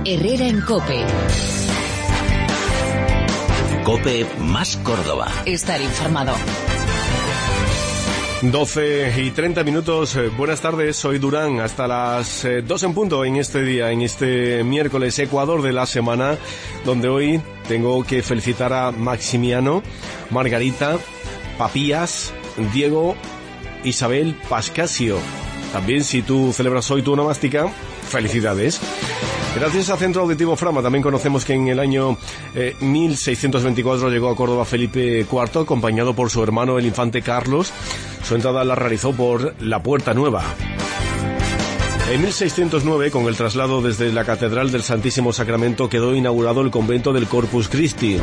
Herrera en COPE. COPE más Córdoba. Estar informado. 12:30. Buenas tardes, soy Durán. Hasta las 2 en punto en este día, en este miércoles Ecuador de la semana, donde hoy tengo que felicitar a Maximiano, Margarita, Papías, Diego, Isabel, Pascasio. También, si tú celebras hoy tu onomástica, felicidades. Gracias a Centro Auditivo Frama, también conocemos que en el año 1624 llegó a Córdoba Felipe IV, acompañado por su hermano el infante Carlos. Su entrada la realizó por la Puerta Nueva. En 1609, con el traslado desde la Catedral del Santísimo Sacramento, quedó inaugurado el convento del Corpus Christi.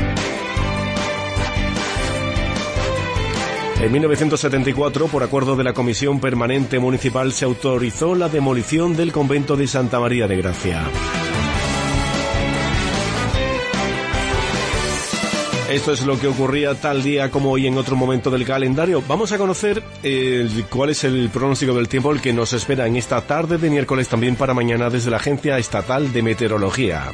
En 1974, por acuerdo de la Comisión Permanente Municipal, se autorizó la demolición del convento de Santa María de Gracia. Esto es lo que ocurría tal día como hoy en otro momento del calendario. Vamos a conocer cuál es el pronóstico del tiempo, el que nos espera en esta tarde de miércoles, también para mañana desde la Agencia Estatal de Meteorología.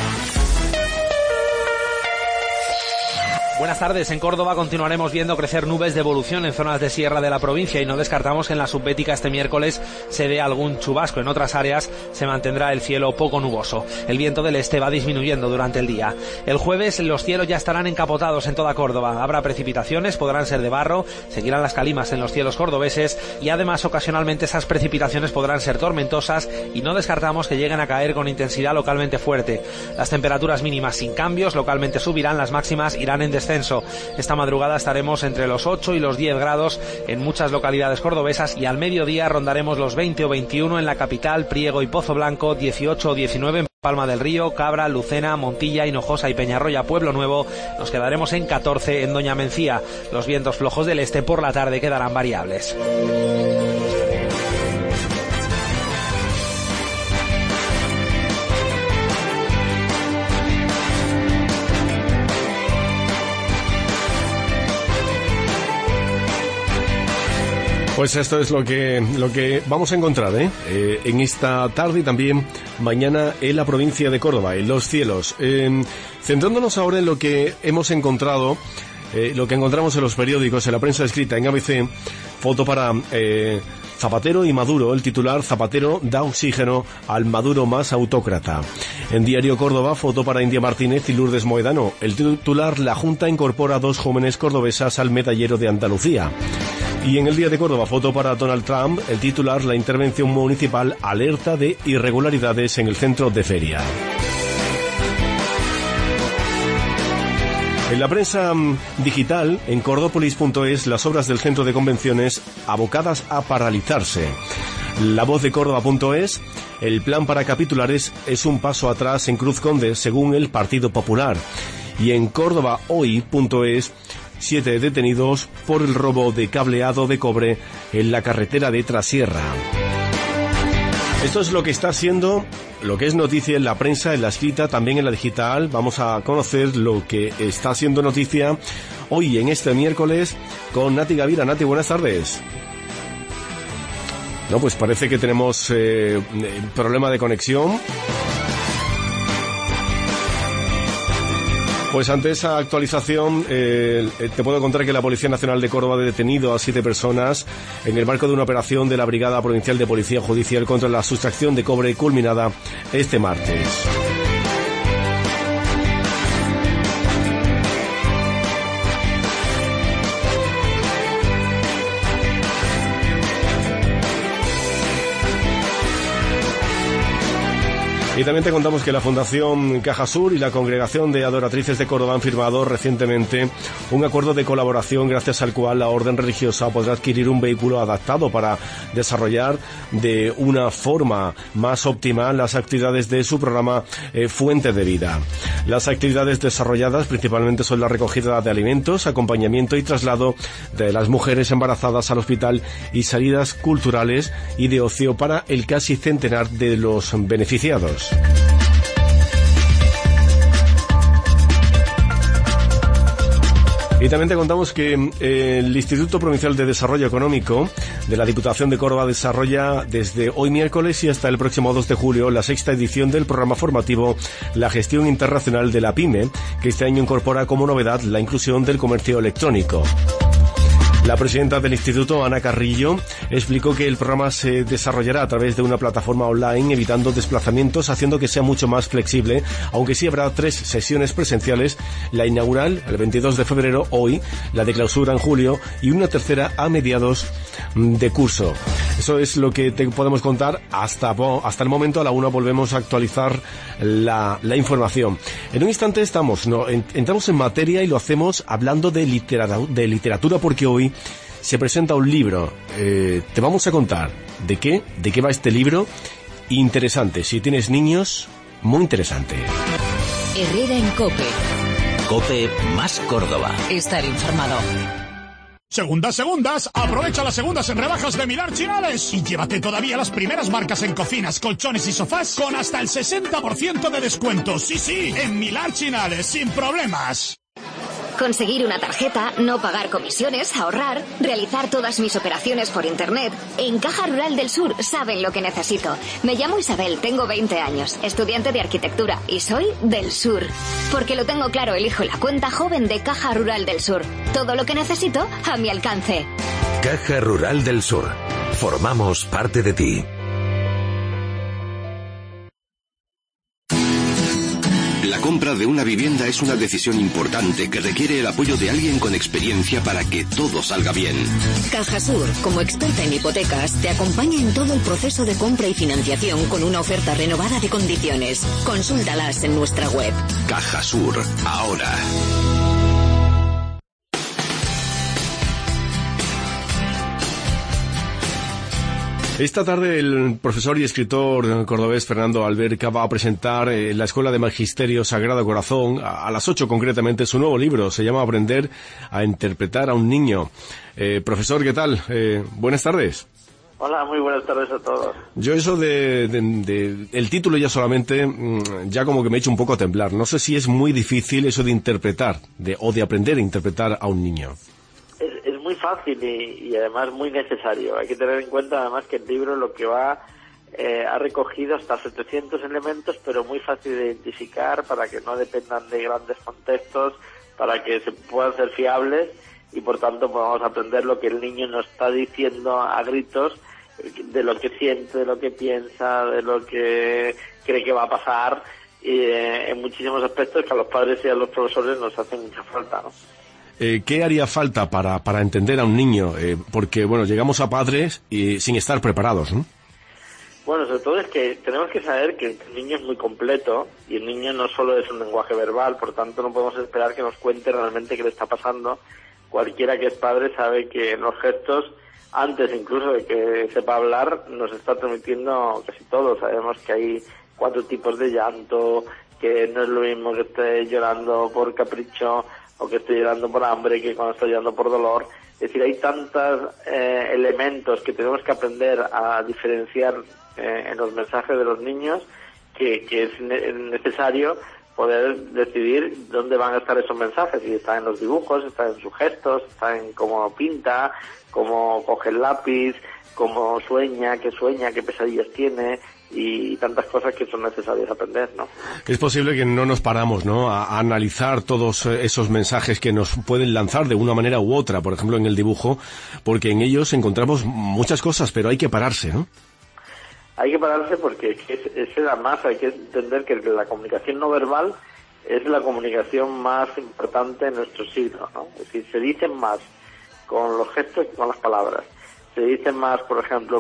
Buenas tardes. En Córdoba continuaremos viendo crecer nubes de evolución en zonas de sierra de la provincia y no descartamos que en la subbética este miércoles se dé algún chubasco. En otras áreas se mantendrá el cielo poco nuboso. El viento del este va disminuyendo durante el día. El jueves los cielos ya estarán encapotados en toda Córdoba. Habrá precipitaciones, podrán ser de barro, seguirán las calimas en los cielos cordobeses y además ocasionalmente esas precipitaciones podrán ser tormentosas y no descartamos que lleguen a caer con intensidad localmente fuerte. Las temperaturas mínimas sin cambios, localmente subirán, las máximas irán en descenso. Esta madrugada estaremos entre los 8 y los 10 grados en muchas localidades cordobesas y al mediodía rondaremos los 20 o 21 en la capital, Priego y Pozo Blanco, 18 o 19 en Palma del Río, Cabra, Lucena, Montilla, Hinojosa y Peñarroya, Pueblo Nuevo. Nos quedaremos en 14 en Doña Mencía. Los vientos flojos del este por la tarde quedarán variables. Pues esto es lo que vamos a encontrar en esta tarde y también mañana en la provincia de Córdoba, en los cielos. Centrándonos ahora en lo que hemos encontrado, lo que encontramos en los periódicos, en la prensa escrita, en ABC, foto para Zapatero y Maduro. El titular: Zapatero da oxígeno al Maduro más autócrata. En Diario Córdoba, foto para India Martínez y Lourdes Moedano. El titular: La Junta incorpora a 2 jóvenes cordobesas al medallero de Andalucía. Y en el Día de Córdoba, foto para Donald Trump. El titular: La intervención municipal alerta de irregularidades en el centro de feria. En la prensa digital, en Cordópolis.es, las obras del centro de convenciones abocadas a paralizarse. La Voz de Córdoba.es, el plan para capitulares es un paso atrás en Cruz Conde, según el Partido Popular. Y en CórdobaHoy.es, 7 detenidos por el robo de cableado de cobre en la carretera de Trasierra. Esto es lo que está siendo, lo que es noticia en la prensa, en la escrita, también en la digital. Vamos a conocer lo que está siendo noticia hoy en este miércoles con Nati Gavira. Nati, buenas tardes. No, pues parece que tenemos problema de conexión. Pues ante esa actualización, te puedo contar que la Policía Nacional de Córdoba ha detenido a 7 personas en el marco de una operación de la Brigada Provincial de Policía Judicial contra la sustracción de cobre culminada este martes. Y también te contamos que la Fundación Cajasur y la Congregación de Adoratrices de Córdoba han firmado recientemente un acuerdo de colaboración gracias al cual la orden religiosa podrá adquirir un vehículo adaptado para desarrollar de una forma más óptima las actividades de su programa Fuente de Vida. Las actividades desarrolladas principalmente son la recogida de alimentos, acompañamiento y traslado de las mujeres embarazadas al hospital y salidas culturales y de ocio para el casi centenar de los beneficiados. Y también te contamos que el Instituto Provincial de Desarrollo Económico de la Diputación de Córdoba desarrolla desde hoy miércoles y hasta el próximo 2 de julio la 6ª edición del programa formativo La Gestión Internacional de la PYME, que este año incorpora como novedad la inclusión del comercio electrónico. La presidenta del Instituto, Ana Carrillo, explicó que el programa se desarrollará a través de una plataforma online, evitando desplazamientos, haciendo que sea mucho más flexible, aunque sí habrá 3 sesiones presenciales, la inaugural el 22 de febrero, hoy, la de clausura en julio y una tercera a mediados de curso. Eso es lo que te podemos contar hasta el momento. A la 1 volvemos a actualizar la información. En un instante entramos en materia y lo hacemos hablando de literatura, porque hoy se presenta un libro. Te vamos a contar de qué va este libro. Interesante. Si tienes niños, muy interesante. Herrera en COPE. COPE más Córdoba. Estar informado. Segundas, aprovecha las segundas en rebajas de Milar Chinales y llévate todavía las primeras marcas en cocinas, colchones y sofás con hasta el 60% de descuento. Sí, en Milar Chinales, sin problemas. Conseguir una tarjeta, no pagar comisiones, ahorrar, realizar todas mis operaciones por internet. En Caja Rural del Sur saben lo que necesito. Me llamo Isabel, tengo 20 años, estudiante de arquitectura y soy del Sur. Porque lo tengo claro, elijo la cuenta joven de Caja Rural del Sur. Todo lo que necesito a mi alcance. Caja Rural del Sur. Formamos parte de ti. La compra de una vivienda es una decisión importante que requiere el apoyo de alguien con experiencia para que todo salga bien. Cajasur, como experta en hipotecas, te acompaña en todo el proceso de compra y financiación con una oferta renovada de condiciones. Consúltalas en nuestra web. Cajasur, ahora. Esta tarde el profesor y escritor cordobés Fernando Alberca va a presentar en la Escuela de Magisterio Sagrado Corazón, a las 8 concretamente, su nuevo libro. Se llama Aprender a interpretar a un niño. Profesor, ¿qué tal? Buenas tardes. Hola, muy buenas tardes a todos. Yo eso de el título ya solamente, ya como que me he hecho un poco a temblar. No sé si es muy difícil eso de interpretar, o de aprender a interpretar a un niño. Es muy fácil y además muy necesario. Hay que tener en cuenta además que el libro lo que ha recogido hasta 700 elementos, pero muy fácil de identificar para que no dependan de grandes contextos, para que se puedan ser fiables y por tanto podamos aprender lo que el niño nos está diciendo a gritos, de lo que siente, de lo que piensa, de lo que cree que va a pasar, y en muchísimos aspectos que a los padres y a los profesores nos hacen mucha falta, ¿no? ¿Qué haría falta para entender a un niño? Porque, bueno, llegamos a padres y sin estar preparados, ¿no? Bueno, sobre todo es que tenemos que saber que el niño es muy completo y el niño no solo es un lenguaje verbal, por tanto no podemos esperar que nos cuente realmente qué le está pasando. Cualquiera que es padre sabe que en los gestos, antes incluso de que sepa hablar, nos está transmitiendo casi todo. Sabemos que hay 4 tipos de llanto, que no es lo mismo que esté llorando por capricho o que esté llorando por hambre que cuando está llorando por dolor. Es decir, hay tantos elementos que tenemos que aprender a diferenciar en los mensajes de los niños que es necesario poder decidir dónde van a estar esos mensajes, si están en los dibujos, están en sus gestos, están en cómo pinta, cómo coge el lápiz, cómo sueña, qué pesadillas tiene y tantas cosas que son necesarias aprender, ¿no? Es posible que no nos paramos, ¿no?, a analizar todos esos mensajes que nos pueden lanzar de una manera u otra, por ejemplo en el dibujo, porque en ellos encontramos muchas cosas, pero hay que pararse, ¿no? Hay que pararse porque además hay que entender que la comunicación no verbal es la comunicación más importante en nuestro siglo, ¿no? Es decir, se dicen más con los gestos que con las palabras. Se dicen más, por ejemplo,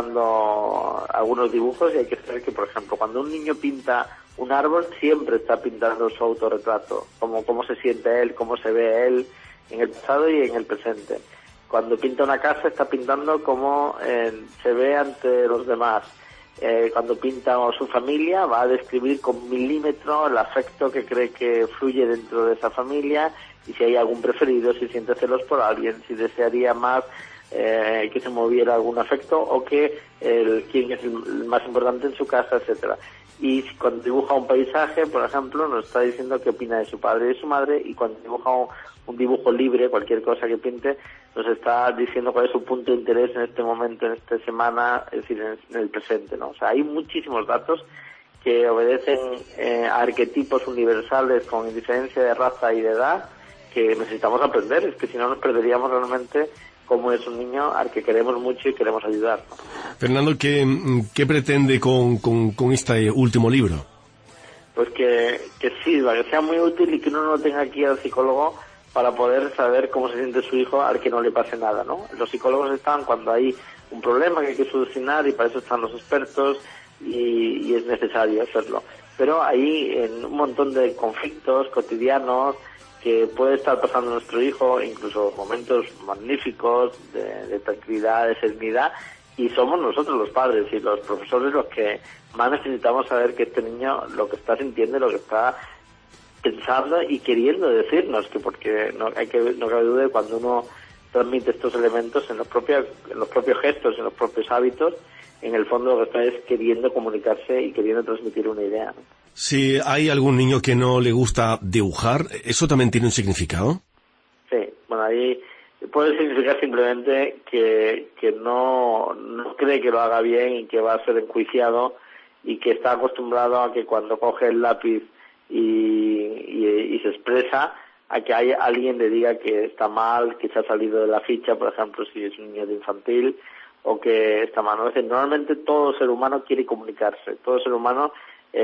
pintando algunos dibujos, y hay que saber que, por ejemplo, cuando un niño pinta un árbol, siempre está pintando su autorretrato, como cómo se siente él, cómo se ve él en el pasado y en el presente. Cuando pinta una casa, está pintando cómo se ve ante los demás. Cuando pinta a su familia, va a describir con milímetro el afecto que cree que fluye dentro de esa familia, y si hay algún preferido, si siente celos por alguien, si desearía más que se moviera algún afecto, o que quién es el más importante en su casa, etcétera. Y cuando dibuja un paisaje, por ejemplo, nos está diciendo qué opina de su padre y de su madre, y cuando dibuja un dibujo libre, cualquier cosa que pinte, nos está diciendo cuál es su punto de interés en este momento, en esta semana, es decir, en el presente, ¿no? O sea, hay muchísimos datos que obedecen a arquetipos universales con indiferencia de raza y de edad que necesitamos aprender, es que si no nos perderíamos realmente cómo es un niño al que queremos mucho y queremos ayudar, ¿no? Fernando, ¿qué pretende con este último libro? Pues que sirva, que sea muy útil y que uno no tenga aquí al psicólogo para poder saber cómo se siente su hijo al que no le pase nada, ¿no? Los psicólogos están cuando hay un problema que hay que solucionar y para eso están los expertos y es necesario hacerlo. Pero hay en un montón de conflictos cotidianos que puede estar pasando nuestro hijo, incluso momentos magníficos de tranquilidad, de serenidad, y somos nosotros los padres y los profesores los que más necesitamos saber que este niño lo que está sintiendo, lo que está pensando y queriendo decirnos, que porque no cabe duda de cuando uno transmite estos elementos en los propios gestos, en los propios hábitos, en el fondo lo que está es queriendo comunicarse y queriendo transmitir una idea, ¿no? Si hay algún niño que no le gusta dibujar, ¿eso también tiene un significado? Sí, bueno, ahí puede significar simplemente que no cree que lo haga bien y que va a ser enjuiciado y que está acostumbrado a que cuando coge el lápiz y se expresa, a que hay alguien le diga que está mal, que se ha salido de la ficha, por ejemplo, si es un niño de infantil, o que está mal. Es decir, normalmente todo ser humano quiere comunicarse, todo ser humano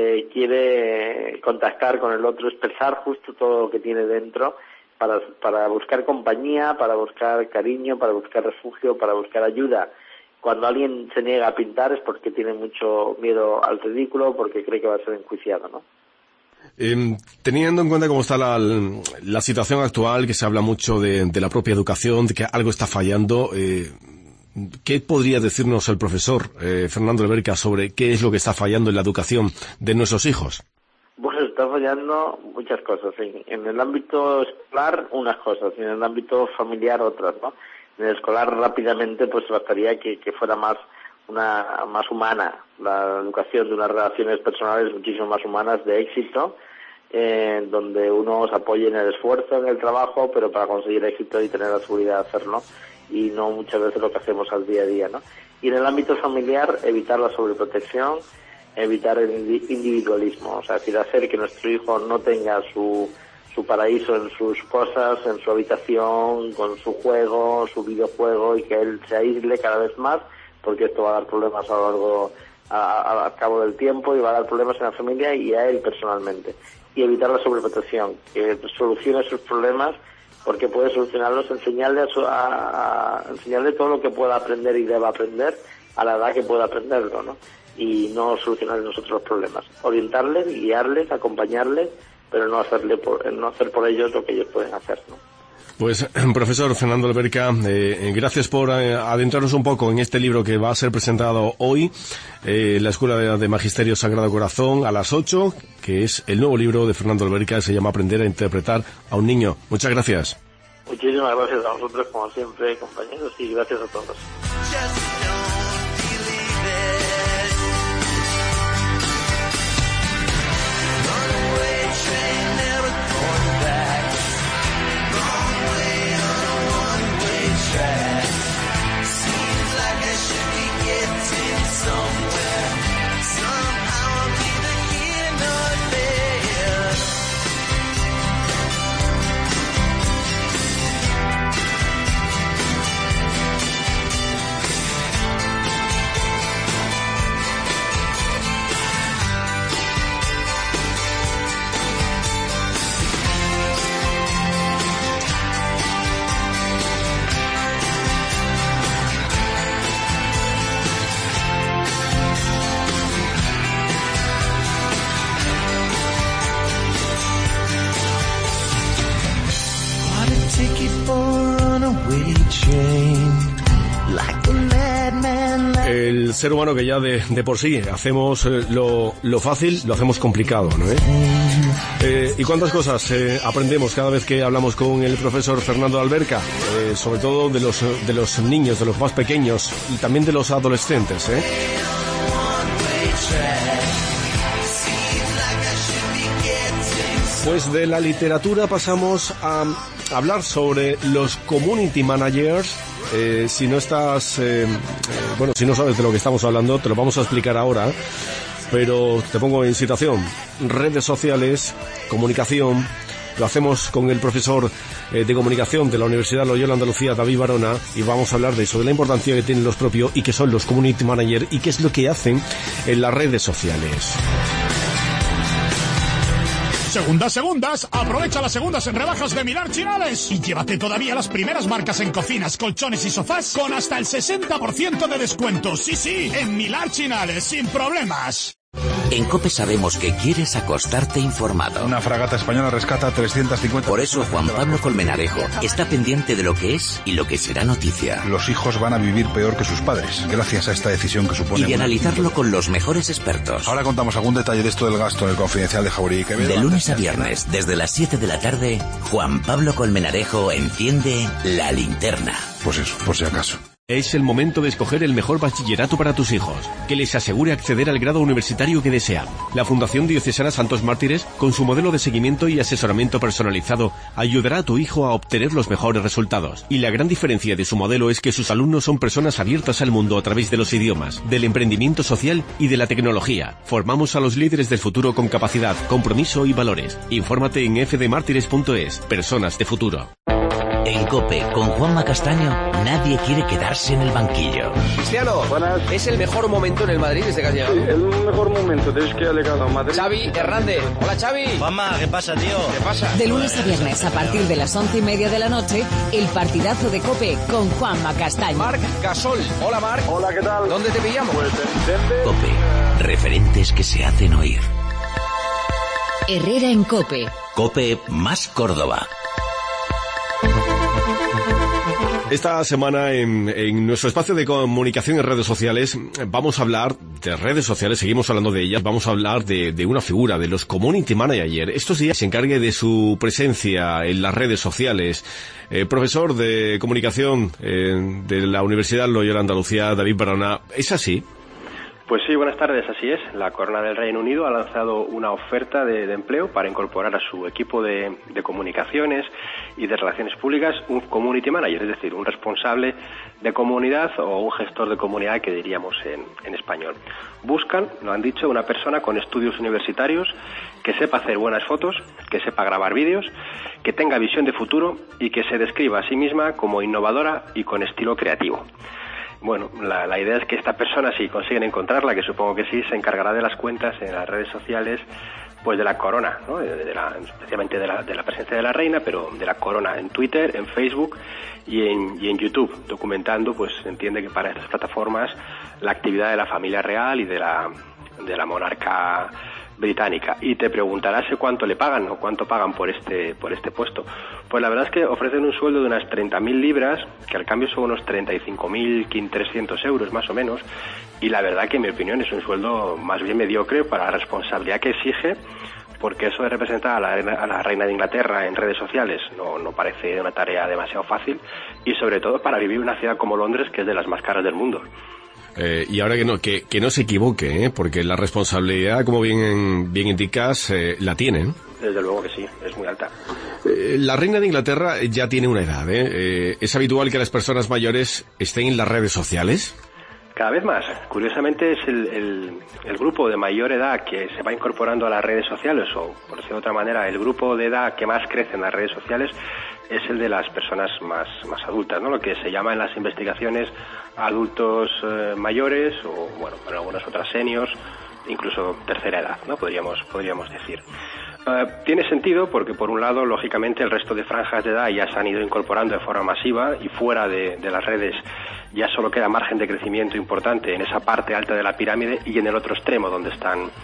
quiere contactar con el otro, expresar justo todo lo que tiene dentro para buscar compañía, para buscar cariño, para buscar refugio, para buscar ayuda. Cuando alguien se niega a pintar es porque tiene mucho miedo al ridículo, porque cree que va a ser enjuiciado, ¿no? Teniendo en cuenta cómo está la situación actual, que se habla mucho de la propia educación, de que algo está fallando, ¿qué podría decirnos el profesor Fernando Alberca sobre qué es lo que está fallando en la educación de nuestros hijos? Bueno, está fallando muchas cosas. En el ámbito escolar, unas cosas, y en el ámbito familiar, otras, ¿no? En el escolar, rápidamente, pues bastaría que fuera más humana la educación, de unas relaciones personales muchísimo más humanas, de éxito, donde uno se apoye en el esfuerzo, en el trabajo, pero para conseguir éxito y tener la seguridad de hacerlo, y no muchas veces lo que hacemos al día a día, ¿no? Y en el ámbito familiar, evitar la sobreprotección, evitar el individualismo, o sea, es decir, hacer que nuestro hijo no tenga su paraíso en sus cosas, en su habitación, con su juego, su videojuego, y que él se aísle cada vez más, porque esto va a dar problemas a cabo del tiempo, y va a dar problemas en la familia y a él personalmente. Y evitar la sobreprotección, que solucione sus problemas, porque puede solucionarlos, enseñarle enseñarle todo lo que pueda aprender y deba aprender a la edad que pueda aprenderlo, ¿no? Y no solucionar nosotros los problemas. Orientarles, guiarles, acompañarles, pero no hacer por ellos lo que ellos pueden hacer, ¿no? Pues, profesor Fernando Alberca, gracias por adentrarnos un poco en este libro que va a ser presentado hoy en la Escuela de Magisterio Sagrado Corazón a las 8, que es el nuevo libro de Fernando Alberca, se llama Aprender a interpretar a un niño. Muchas gracias. Muchísimas gracias a vosotros, como siempre, compañeros, y gracias a todos. ser humano que ya de por sí hacemos lo fácil, lo hacemos complicado, ¿no? ¿Y cuántas cosas aprendemos cada vez que hablamos con el profesor Fernando Alberca? Sobre todo de los niños, de los más pequeños y también de los adolescentes, Pues de la literatura pasamos a hablar sobre los community managers. Si no estás, si no sabes de lo que estamos hablando, te lo vamos a explicar ahora, pero te pongo en situación. Redes sociales, comunicación, lo hacemos con el profesor de comunicación de la Universidad Loyola Andalucía, David Barona, y vamos a hablar de eso, de la importancia que tienen los propios y que son los community managers y qué es lo que hacen en las redes sociales. Segundas, aprovecha las segundas en rebajas de Milar Chinales y llévate todavía las primeras marcas en cocinas, colchones y sofás con hasta el 60% de descuento. Sí, en Milar Chinales, sin problemas. En COPE sabemos que quieres acostarte informado. Una fragata española rescata 350... Por eso Juan Pablo Colmenarejo está pendiente de lo que es y lo que será noticia. Los hijos van a vivir peor que sus padres, gracias a esta decisión que supone... Y de analizarlo con los mejores expertos. Ahora contamos algún detalle de esto del gasto en el Confidencial de Jauregui Quevedo. De lunes a viernes, desde las 7 de la tarde, Juan Pablo Colmenarejo enciende la linterna. Pues eso, por si acaso. Es el momento de escoger el mejor bachillerato para tus hijos, que les asegure acceder al grado universitario que desean. La Fundación Diocesana Santos Mártires, con su modelo de seguimiento y asesoramiento personalizado, ayudará a tu hijo a obtener los mejores resultados. Y la gran diferencia de su modelo es que sus alumnos son personas abiertas al mundo a través de los idiomas, del emprendimiento social y de la tecnología. Formamos a los líderes del futuro con capacidad, compromiso y valores. Infórmate en fdmartires.es. Personas de futuro. En COPE, con Juanma Castaño, nadie quiere quedarse en el banquillo. Cristiano, buenas. ¿Es el mejor momento en el Madrid desde que has llegado? Sí, el mejor momento desde que ha llegado a Madrid. Xavi Hernández. Hola, Xavi. Juanma, ¿qué pasa, tío? ¿Qué pasa? De lunes a viernes, a partir de las 11:30 de la noche, el partidazo de COPE con Juanma Castaño. Marc Gasol. Hola, Marc. Hola, ¿qué tal? ¿Dónde te pillamos? Pues en Denver. COPE, referentes que se hacen oír. Herrera en COPE. COPE más Córdoba. Esta semana en nuestro espacio de comunicación en redes sociales vamos a hablar de redes sociales, seguimos hablando de ellas, vamos a hablar de una figura, de los community managers. Estos días se encargue de su presencia en las redes sociales. Profesor de comunicación de la Universidad Loyola Andalucía, David Barona, ¿es así? Pues sí, buenas tardes, así es. La Corona del Reino Unido ha lanzado una oferta de empleo para incorporar a su equipo de comunicaciones y de relaciones públicas un community manager, es decir, un responsable de comunidad o un gestor de comunidad que diríamos en español. Buscan, lo han dicho, una persona con estudios universitarios que sepa hacer buenas fotos, que sepa grabar vídeos, que tenga visión de futuro y que se describa a sí misma como innovadora y con estilo creativo. Bueno, la idea es que esta persona, si consiguen encontrarla, que supongo que sí, se encargará de las cuentas en las redes sociales, pues de la corona, ¿no? Especialmente de la presencia de la reina, pero de la corona en Twitter, en Facebook y en YouTube, documentando, pues se entiende que para estas plataformas, la actividad de la familia real y de la monarca británica. Y te preguntarás cuánto le pagan o cuánto pagan por este puesto. Pues la verdad es que ofrecen un sueldo de unas 30.000 libras, que al cambio son unos 35.300 euros más o menos, y la verdad que en mi opinión es un sueldo más bien mediocre para la responsabilidad que exige, porque eso de representar a la reina de Inglaterra en redes sociales no parece una tarea demasiado fácil, y sobre todo para vivir en una ciudad como Londres, que es de las más caras del mundo. Y ahora que no se equivoque, porque la responsabilidad, como bien indicas, la tienen. Desde luego que sí, es muy alta. La reina de Inglaterra ya tiene una edad, ¿Es habitual que las personas mayores estén en las redes sociales? Cada vez más. Curiosamente es el grupo de mayor edad que se va incorporando a las redes sociales, o por decirlo de otra manera, el grupo de edad que más crece en las redes sociales es el de las personas más adultas, ¿no? Lo que se llama en las investigaciones adultos mayores, o bueno, en algunas otras seniors, incluso tercera edad, ¿no? Podríamos decir. Tiene sentido porque, por un lado, lógicamente el resto de franjas de edad ya se han ido incorporando de forma masiva y fuera de las redes ya solo queda margen de crecimiento importante en esa parte alta de la pirámide y en el otro extremo donde están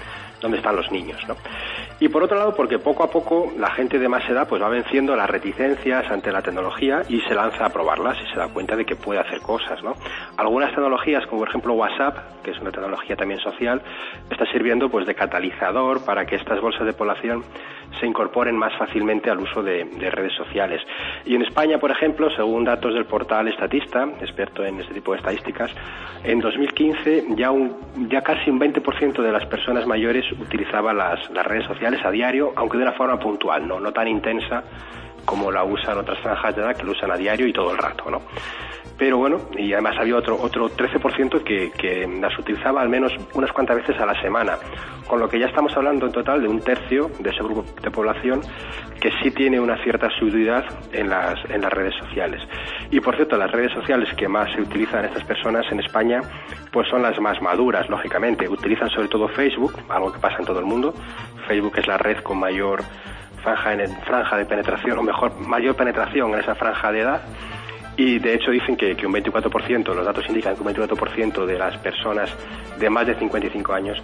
dónde están los niños, ¿no? Y por otro lado, porque poco a poco la gente de más edad pues va venciendo las reticencias ante la tecnología y se lanza a probarlas y se da cuenta de que puede hacer cosas, ¿no? Algunas tecnologías, como por ejemplo WhatsApp, que es una tecnología también social, está sirviendo pues de catalizador para que estas bolsas de población se incorporen más fácilmente al uso de redes sociales. Y en España, por ejemplo, según datos del portal Estatista, experto en este tipo de estadísticas, en 2015 ya casi un 20% de las personas mayores utilizaban las redes sociales a diario, aunque de una forma puntual, no tan intensa como la usan otras franjas de edad que lo usan a diario y todo el rato, ¿no? Pero bueno, y además había otro 13% que las utilizaba al menos unas cuantas veces a la semana, con lo que ya estamos hablando en total de un tercio de ese grupo de población que sí tiene una cierta asiduidad en las redes sociales. Y por cierto, las redes sociales que más se utilizan estas personas en España pues son las más maduras, lógicamente. Utilizan sobre todo Facebook, algo que pasa en todo el mundo. Facebook es la red con mayor franja de penetración, o mejor, mayor penetración en esa franja de edad. Y de hecho dicen que un 24%, los datos indican que un 24% de las personas de más de 55 años,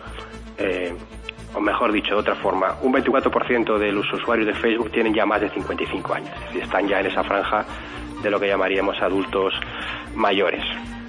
o mejor dicho, de otra forma, un 24% de los usuarios de Facebook tienen ya más de 55 años. Es decir, están ya en esa franja de lo que llamaríamos adultos mayores.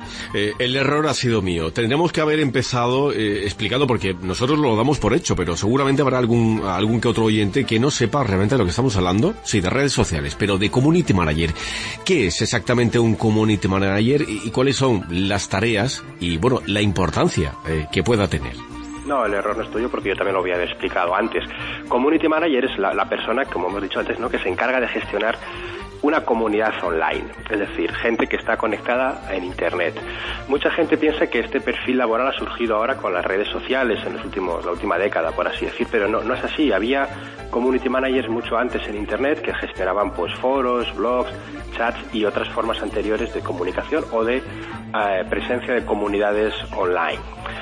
El error ha sido mío. Tendremos que haber empezado explicando, porque nosotros lo damos por hecho, pero seguramente habrá algún que otro oyente que no sepa realmente de lo que estamos hablando. Sí, de redes sociales, pero de Community Manager. ¿Qué es exactamente un Community Manager y cuáles son las tareas y, bueno, la importancia que pueda tener? No, el error no es tuyo porque yo también lo había explicado antes. Community Manager es la persona, como hemos dicho antes, ¿no?, que se encarga de gestionar una comunidad online, es decir, gente que está conectada en Internet. Mucha gente piensa que este perfil laboral ha surgido ahora con las redes sociales en la última década, por así decir, pero no es así. Había community managers mucho antes en Internet que gestionaban pues foros, blogs, chats y otras formas anteriores de comunicación o de presencia de comunidades online.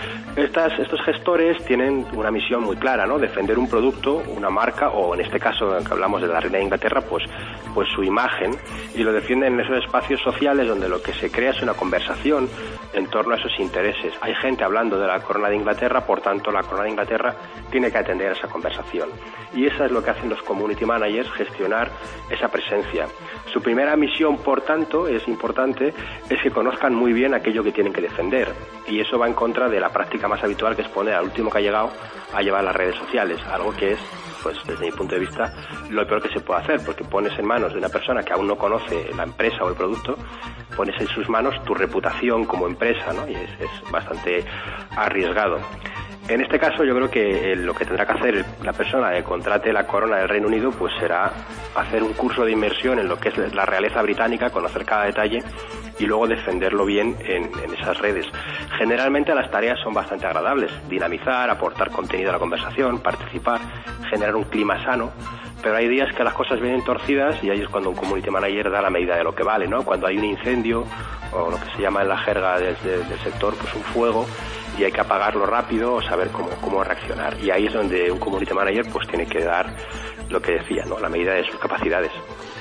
Estos gestores tienen una misión muy clara, ¿no? Defender un producto, una marca, o en este caso que hablamos de la reina de Inglaterra, pues su imagen, y lo defienden en esos espacios sociales donde lo que se crea es una conversación en torno a esos intereses. Hay gente hablando de la corona de Inglaterra, por tanto la corona de Inglaterra tiene que atender a esa conversación. Y eso es lo que hacen los community managers, gestionar esa presencia. Su primera misión, por tanto, es importante, es que conozcan muy bien aquello que tienen que defender. Y eso va en contra de la práctica más habitual, que es poner al último que ha llegado a llevar las redes sociales, algo que es, pues desde mi punto de vista, lo peor que se puede hacer, porque pones en manos de una persona que aún no conoce la empresa o el producto, pones en sus manos tu reputación como empresa, ¿no? Y es bastante arriesgado. En este caso yo creo que lo que tendrá que hacer la persona que contrate la corona del Reino Unido pues será hacer un curso de inmersión en lo que es la realeza británica, conocer cada detalle y luego defenderlo bien en esas redes. Generalmente las tareas son bastante agradables: dinamizar, aportar contenido a la conversación, participar, generar un clima sano, pero hay días que las cosas vienen torcidas y ahí es cuando un community manager da la medida de lo que vale, ¿no? Cuando hay un incendio o lo que se llama en la jerga del sector pues un fuego y hay que apagarlo rápido o saber cómo reaccionar, y ahí es donde un community manager pues tiene que dar lo que decía, ¿no?, la medida de sus capacidades.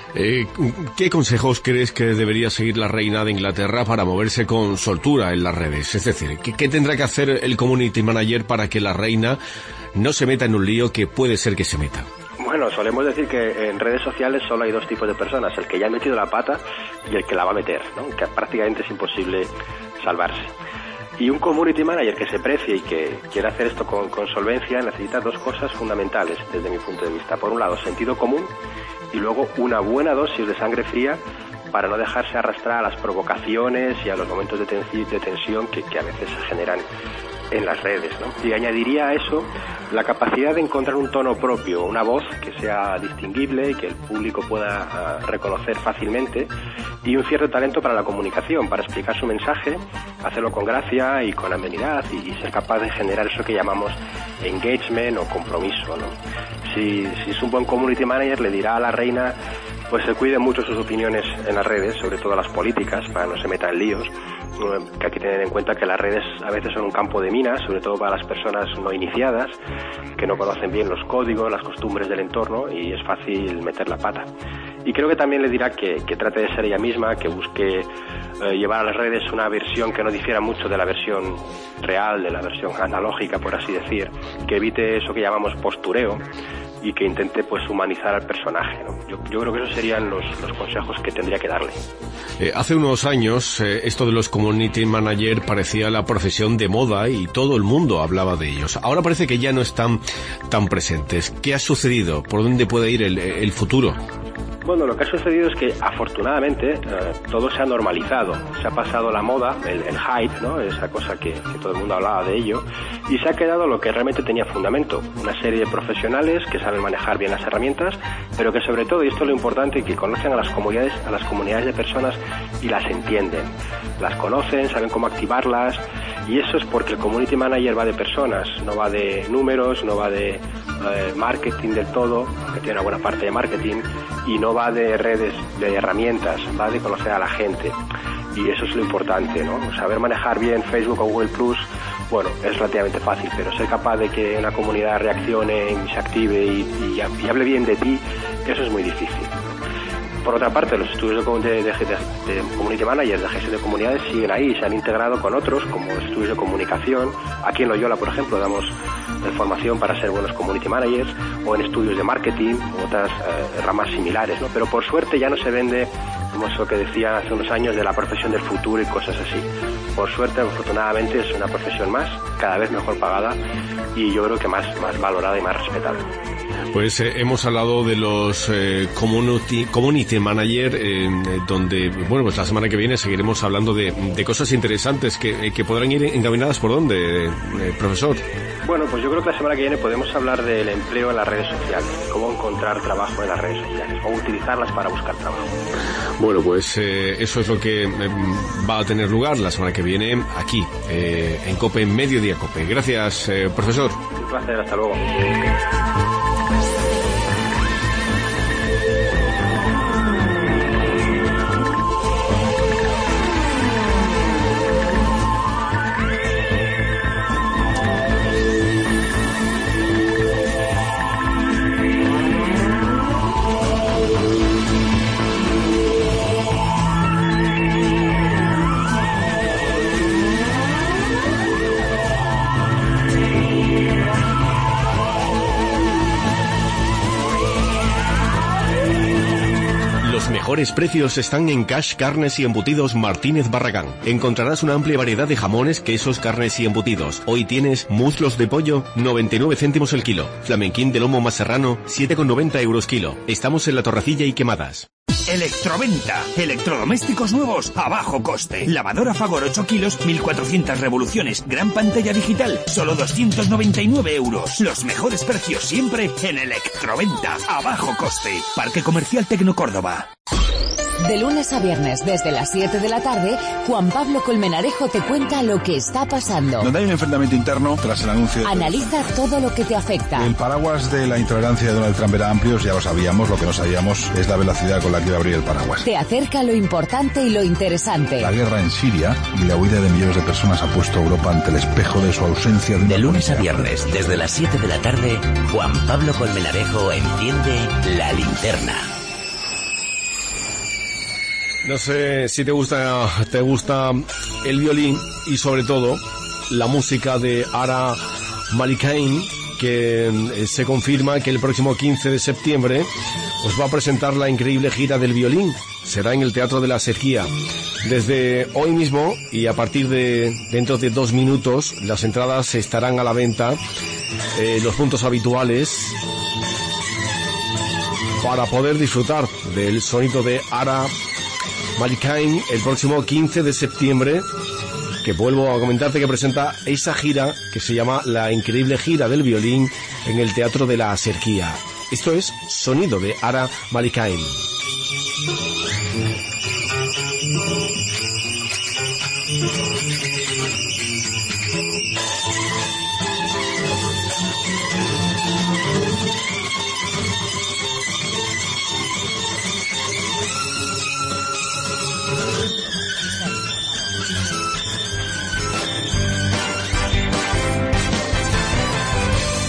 ¿Qué consejos crees que debería seguir la reina de Inglaterra para moverse con soltura en las redes? Es decir, ¿qué tendrá que hacer el community manager para que la reina no se meta en un lío que puede ser que se meta? Bueno, solemos decir que en redes sociales solo hay dos tipos de personas: el que ya ha metido la pata y el que la va a meter, ¿no?, que prácticamente es imposible salvarse. Y un community manager que se precie y que quiera hacer esto con solvencia necesita dos cosas fundamentales desde mi punto de vista. Por un lado, sentido común, y luego una buena dosis de sangre fría para no dejarse arrastrar a las provocaciones y a los momentos de tensión que a veces se generan en las redes, ¿no? Y añadiría a eso la capacidad de encontrar un tono propio, una voz que sea distinguible y que el público pueda reconocer fácilmente, y un cierto talento para la comunicación, para explicar su mensaje, hacerlo con gracia y con amenidad y ser capaz de generar eso que llamamos engagement o compromiso, ¿no? Si es un buen community manager, le dirá a la reina pues se cuide mucho sus opiniones en las redes, sobre todo las políticas, para no se metan en líos, que hay que tener en cuenta que las redes a veces son un campo de minas, sobre todo para las personas no iniciadas, que no conocen bien los códigos, las costumbres del entorno, y es fácil meter la pata. Y creo que también le dirá que trate de ser ella misma, que busque llevar a las redes una versión que no difiera mucho de la versión real, de la versión analógica, por así decir, que evite eso que llamamos postureo y que intente pues humanizar al personaje, ¿no? Yo creo que esos serían los consejos que tendría que darle. Hace unos años esto de los community manager parecía la profesión de moda y todo el mundo hablaba de ellos. Ahora parece que ya no están tan presentes. ¿Qué ha sucedido? ¿Por dónde puede ir el futuro? Bueno, lo que ha sucedido es que afortunadamente todo se ha normalizado, se ha pasado la moda, el hype, ¿no? Esa cosa que todo el mundo hablaba de ello, y se ha quedado lo que realmente tenía fundamento, una serie de profesionales que saben manejar bien las herramientas, pero que sobre todo, y esto es lo importante, que conocen a las comunidades de personas y las entienden, las conocen, saben cómo activarlas, y eso es porque el community manager va de personas, no va de números, no va de marketing del todo, aunque tiene una buena parte de marketing, y no va de redes, de herramientas, va de conocer a la gente. Y eso es lo importante, ¿no? Saber manejar bien Facebook o Google Plus, bueno, es relativamente fácil, pero ser capaz de que una comunidad reaccione y se active y hable bien de ti, eso es muy difícil. Por otra parte, los estudios de community managers, de gestión de comunidades, siguen ahí, se han integrado con otros, como estudios de comunicación. Aquí en Loyola, por ejemplo, damos formación para ser buenos community managers, o en estudios de marketing, u otras ramas similares, ¿no? Pero por suerte ya no se vende, como eso que decía hace unos años, de la profesión del futuro y cosas así. Por suerte, afortunadamente, es una profesión más, cada vez mejor pagada, y yo creo que más valorada y más respetada. Pues hemos hablado de los community manager, donde, bueno, pues la semana que viene seguiremos hablando de cosas interesantes que podrán ir encaminadas por dónde, profesor. Bueno, pues yo creo que la semana que viene podemos hablar del empleo en las redes sociales, cómo encontrar trabajo en las redes sociales o utilizarlas para buscar trabajo. Bueno, pues eso es lo que va a tener lugar la semana que viene aquí, en COPE, en Mediodía COPE. Gracias, profesor. Un placer, hasta luego. Los mejores precios están en Cash Carnes y Embutidos Martínez Barragán. Encontrarás una amplia variedad de jamones, quesos, carnes y embutidos. Hoy tienes muslos de pollo, 99 céntimos el kilo. Flamenquín de lomo más serrano, 7,90 € kilo. Estamos en La Torrecilla y Quemadas. Electroventa. Electrodomésticos nuevos a bajo coste. Lavadora Fagor 8 kilos, 1400 revoluciones. Gran pantalla digital, solo 299 €. Los mejores precios siempre en Electroventa a bajo coste. Parque Comercial Tecno Córdoba. De lunes a viernes, desde las 7 de la tarde, Juan Pablo Colmenarejo te cuenta lo que está pasando. Donde hay un enfrentamiento interno tras el anuncio... Analiza todo lo que te afecta. El paraguas de la intolerancia de Donald Trump era amplio, ya lo sabíamos. Lo que no sabíamos es la velocidad con la que iba a abrir el paraguas. Te acerca lo importante y lo interesante. La guerra en Siria y la huida de millones de personas ha puesto a Europa ante el espejo de su ausencia. De lunes a viernes, desde las 7 de la tarde, Juan Pablo Colmenarejo enciende la linterna. No sé si te gusta el violín y sobre todo la música de Ara Malikain, que se confirma que el próximo 15 de septiembre os va a presentar la increíble gira del violín. Será en el Teatro de la Sequía. Desde hoy mismo y a partir de dentro de 2 minutos las entradas estarán a la venta, los puntos habituales, para poder disfrutar del sonido de Ara Malikain el próximo 15 de septiembre, que vuelvo a comentarte que presenta esa gira que se llama La Increíble Gira del Violín en el Teatro de la Sequía. Esto es sonido de Ara Malikain.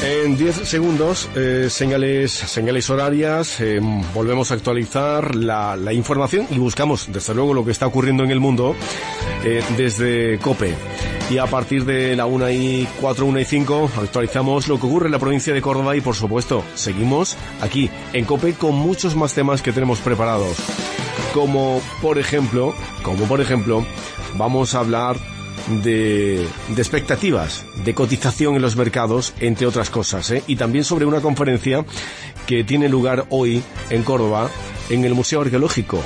En 10 segundos, señales horarias, volvemos a actualizar la información y buscamos, desde luego, lo que está ocurriendo en el mundo desde COPE. Y a partir de la 1:04, 1:05, actualizamos lo que ocurre en la provincia de Córdoba y, por supuesto, seguimos aquí en COPE con muchos más temas que tenemos preparados. Como por ejemplo, vamos a hablar de expectativas, de cotización en los mercados, entre otras cosas, y también sobre una conferencia que tiene lugar hoy en Córdoba, en el Museo Arqueológico.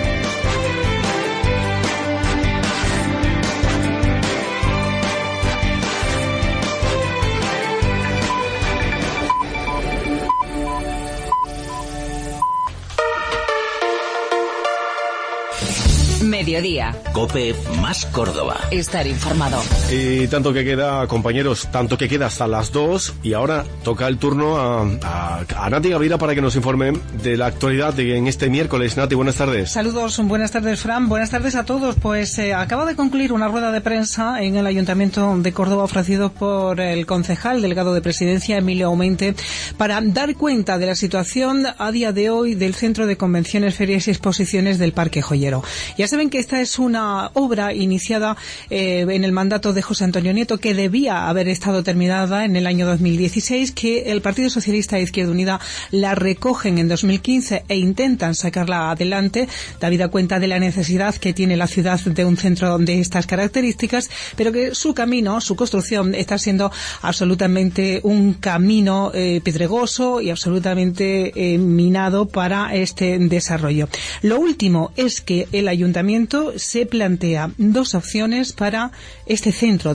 Mediodía. COPE más Córdoba. Estar informado. Y tanto que queda, compañeros, hasta las 2. Y ahora toca el turno a Nati Gavira para que nos informe de la actualidad en este miércoles. Nati, buenas tardes. Saludos, buenas tardes, Fran. Buenas tardes a todos. Pues acaba de concluir una rueda de prensa en el Ayuntamiento de Córdoba ofrecido por el concejal delegado de Presidencia, Emilio Aumente, para dar cuenta de la situación a día de hoy del Centro de Convenciones, Ferias y Exposiciones del Parque Joyero. Ya saben que esta es una obra iniciada en el mandato de José Antonio Nieto, que debía haber estado terminada en el año 2016, que el Partido Socialista e Izquierda Unida la recogen en 2015 e intentan sacarla adelante, habida cuenta de la necesidad que tiene la ciudad de un centro de estas características, pero que su camino, su construcción, está siendo absolutamente un camino pedregoso y absolutamente minado para este desarrollo. Lo último es que el Ayuntamiento se plantea dos opciones para este centro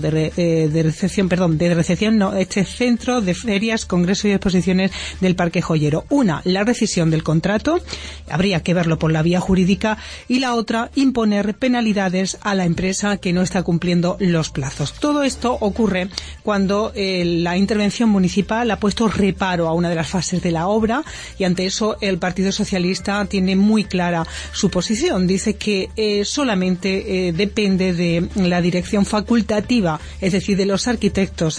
este centro de ferias, congresos y exposiciones del Parque Joyero. Una, la rescisión del contrato, habría que verlo por la vía jurídica, y la otra, imponer penalidades a la empresa que no está cumpliendo los plazos. Todo esto ocurre cuando la intervención municipal ha puesto reparo a una de las fases de la obra, y ante eso el Partido Socialista tiene muy clara su posición. Dice que solamente depende de la dirección facultativa, es decir, de los arquitectos,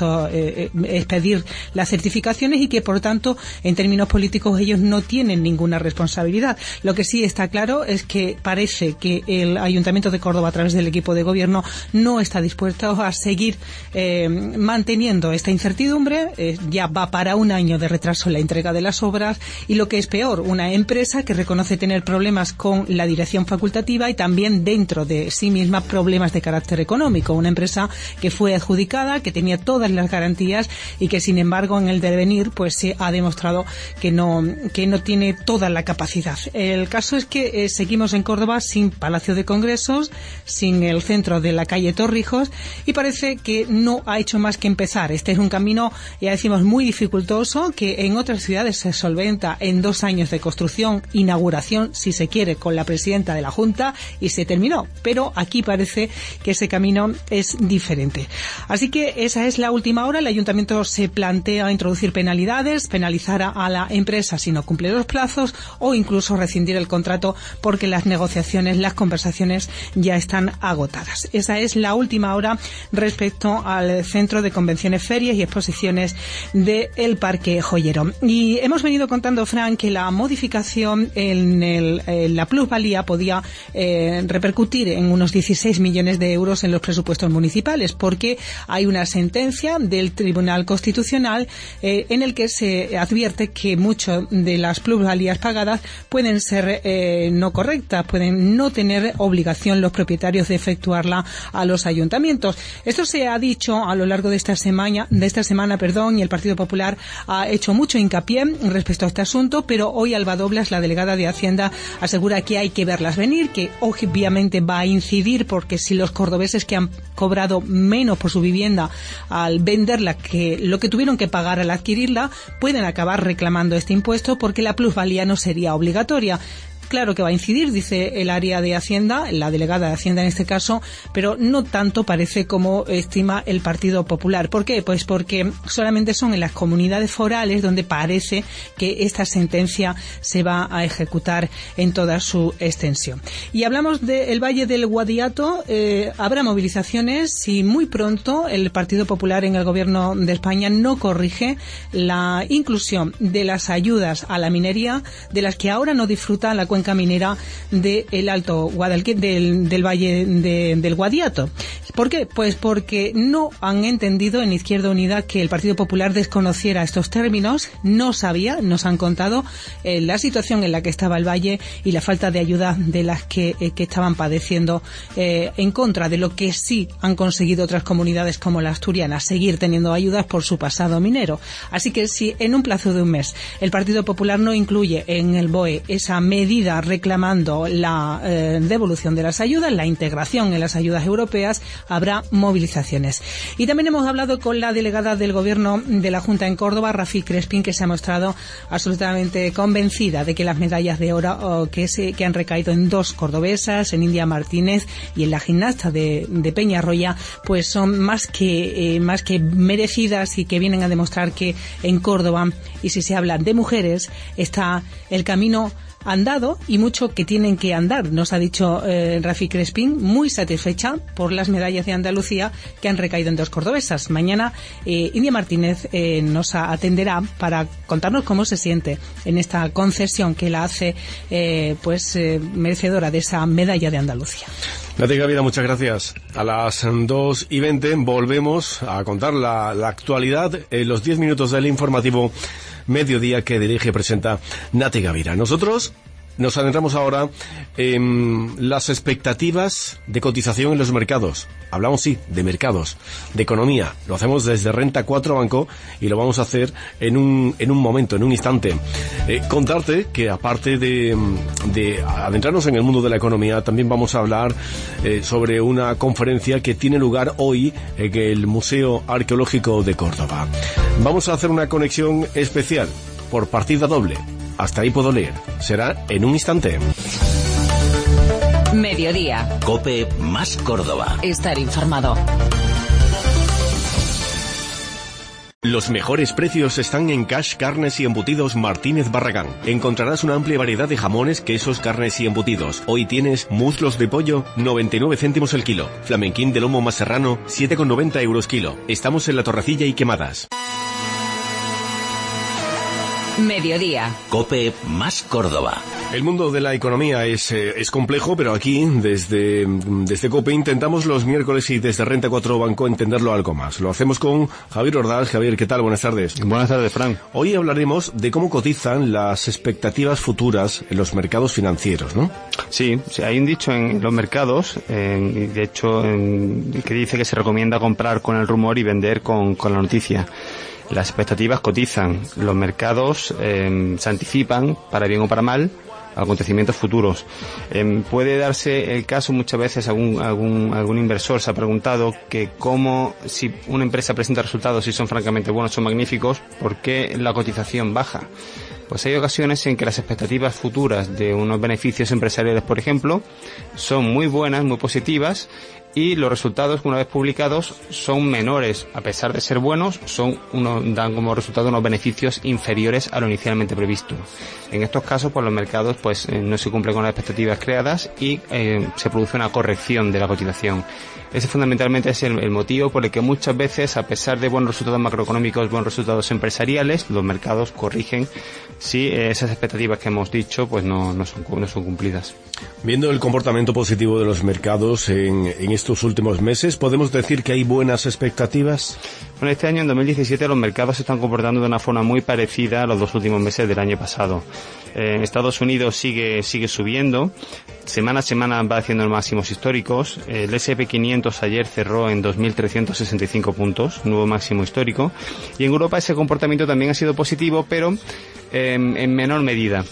expedir las certificaciones, y que, por tanto, en términos políticos, ellos no tienen ninguna responsabilidad. Lo que sí está claro es que parece que el Ayuntamiento de Córdoba, a través del equipo de gobierno, no está dispuesto a seguir manteniendo esta incertidumbre. Ya va para un año de retraso en la entrega de las obras, y lo que es peor, una empresa que reconoce tener problemas con la dirección facultativa y también dentro de sí misma problemas de carácter económico. Una empresa que fue adjudicada, que tenía todas las garantías y que, sin embargo, en el devenir pues se ha demostrado que no tiene toda la capacidad. El caso es que seguimos en Córdoba sin Palacio de Congresos, sin el centro de la calle Torrijos, y parece que no ha hecho más que empezar. Este es un camino, ya decimos, muy dificultoso, que en otras ciudades se solventa en 2 años de construcción, inauguración, si se quiere, con la presidenta de la Junta, y se terminó. Pero aquí parece que ese camino es diferente. Así que esa es la última hora. El Ayuntamiento se plantea introducir penalidades, penalizar a la empresa si no cumple los plazos, o incluso rescindir el contrato porque las negociaciones, las conversaciones ya están agotadas. Esa es la última hora respecto al Centro de Convenciones, Ferias y Exposiciones del Parque Joyero. Y hemos venido contando, Fran, que la modificación en la plusvalía podía repercutir en unos 16 millones de euros en los presupuestos municipales, porque hay una sentencia del Tribunal Constitucional en el que se advierte que muchas de las plusvalías pagadas pueden ser no correctas, pueden no tener obligación los propietarios de efectuarla a los ayuntamientos. Esto se ha dicho a lo largo de esta semana, y el Partido Popular ha hecho mucho hincapié respecto a este asunto, pero hoy Alba Doblas, la delegada de Hacienda, asegura que hay que verlas venir, que obviamente va a incidir, porque si los cordobeses que han cobrado menos por su vivienda al venderla que lo que tuvieron que pagar al adquirirla, pueden acabar reclamando este impuesto, porque la plusvalía no sería obligatoria. claro que va a incidir, dice el área de Hacienda, la delegada de Hacienda en este caso, pero no tanto parece como estima el Partido Popular. ¿Por qué? Pues porque solamente son en las comunidades forales donde parece que esta sentencia se va a ejecutar en toda su extensión. Y hablamos del Valle del Guadiato. Habrá movilizaciones si muy pronto el Partido Popular en el Gobierno de España no corrige la inclusión de las ayudas a la minería de las que ahora no disfruta la cuenca minera del Alto Guadalquivir, del Valle del Guadiato. ¿Por qué? Pues porque no han entendido en Izquierda Unida que el Partido Popular desconociera estos términos, no sabía, nos han contado la situación en la que estaba el Valle y la falta de ayuda de las que estaban padeciendo en contra de lo que sí han conseguido otras comunidades como la asturiana, seguir teniendo ayudas por su pasado minero. Así que si en un plazo de un mes el Partido Popular no incluye en el BOE esa medida reclamando la devolución de las ayudas, la integración en las ayudas europeas, habrá movilizaciones. Y también hemos hablado con la delegada del Gobierno de la Junta en Córdoba, Rafi Crespín, que se ha mostrado absolutamente convencida de que las medallas de oro que han recaído en dos cordobesas, en India Martínez y en la gimnasta de Peñarroya, pues son más que merecidas y que vienen a demostrar que en Córdoba, y si se habla de mujeres, está el camino andado y mucho que tienen que andar. Nos ha dicho Rafi Crespín, muy satisfecha por las medallas de Andalucía que han recaído en dos cordobesas. Mañana India Martínez nos atenderá para contarnos cómo se siente en esta concesión que la hace merecedora de esa medalla de Andalucía. Nati Gavira, muchas gracias. A las 2:20 volvemos a contar la actualidad en los 10 minutos del informativo Mediodía que dirige y presenta Nati Gavira. Nosotros nos adentramos ahora en las expectativas de cotización en los mercados. Hablamos, sí, de mercados, de economía. Lo hacemos desde Renta 4 Banco y lo vamos a hacer en un momento, en un instante. Contarte que aparte de adentrarnos en el mundo de la economía, también vamos a hablar sobre una conferencia que tiene lugar hoy en el Museo Arqueológico de Córdoba. Vamos a hacer una conexión especial por partida doble. Hasta ahí puedo leer. Será en un instante. Mediodía. COPE más Córdoba. Estar informado. Los mejores precios están en Cash Carnes y Embutidos Martínez Barragán. Encontrarás una amplia variedad de jamones, quesos, carnes y embutidos. Hoy tienes muslos de pollo, 99 céntimos el kilo. Flamenquín de lomo más serrano, 7,90 euros kilo. Estamos en La Torrecilla y Quemadas. Mediodía. COPE más Córdoba. El mundo de la economía es complejo, pero aquí, desde COPE, intentamos los miércoles y desde Renta 4 Banco entenderlo algo más. Lo hacemos con Javier Ordaz. Javier, ¿qué tal? Buenas tardes. Buenas tardes, Fran. Hoy hablaremos de cómo cotizan las expectativas futuras en los mercados financieros, ¿no? Sí, hay un dicho en los mercados, de hecho, que dice que se recomienda comprar con el rumor y vender con la noticia. Las expectativas cotizan, los mercados se anticipan, para bien o para mal, a acontecimientos futuros. Puede darse el caso, muchas veces algún inversor se ha preguntado que cómo, si una empresa presenta resultados y son francamente buenos, son magníficos, ¿por qué la cotización baja? Pues hay ocasiones en que las expectativas futuras de unos beneficios empresariales, por ejemplo, son muy buenas, muy positivas, y los resultados, una vez publicados, son menores. A pesar de ser buenos, dan como resultado unos beneficios inferiores a lo inicialmente previsto. En estos casos, pues los mercados no se cumplen con las expectativas creadas y se produce una corrección de la cotización. Ese fundamentalmente es el motivo por el que muchas veces, a pesar de buenos resultados macroeconómicos, buenos resultados empresariales, los mercados corrigen si esas expectativas que hemos dicho pues no son cumplidas. Viendo el comportamiento positivo de los mercados en estos últimos meses, ¿podemos decir que hay buenas expectativas? Bueno, este año, en 2017, los mercados se están comportando de una forma muy parecida a los dos últimos meses del año pasado. Estados Unidos sigue subiendo, semana a semana va haciendo máximos históricos. El S&P 500 ayer cerró en 2.365 puntos, nuevo máximo histórico. Y en Europa ese comportamiento también ha sido positivo, pero en menor medida.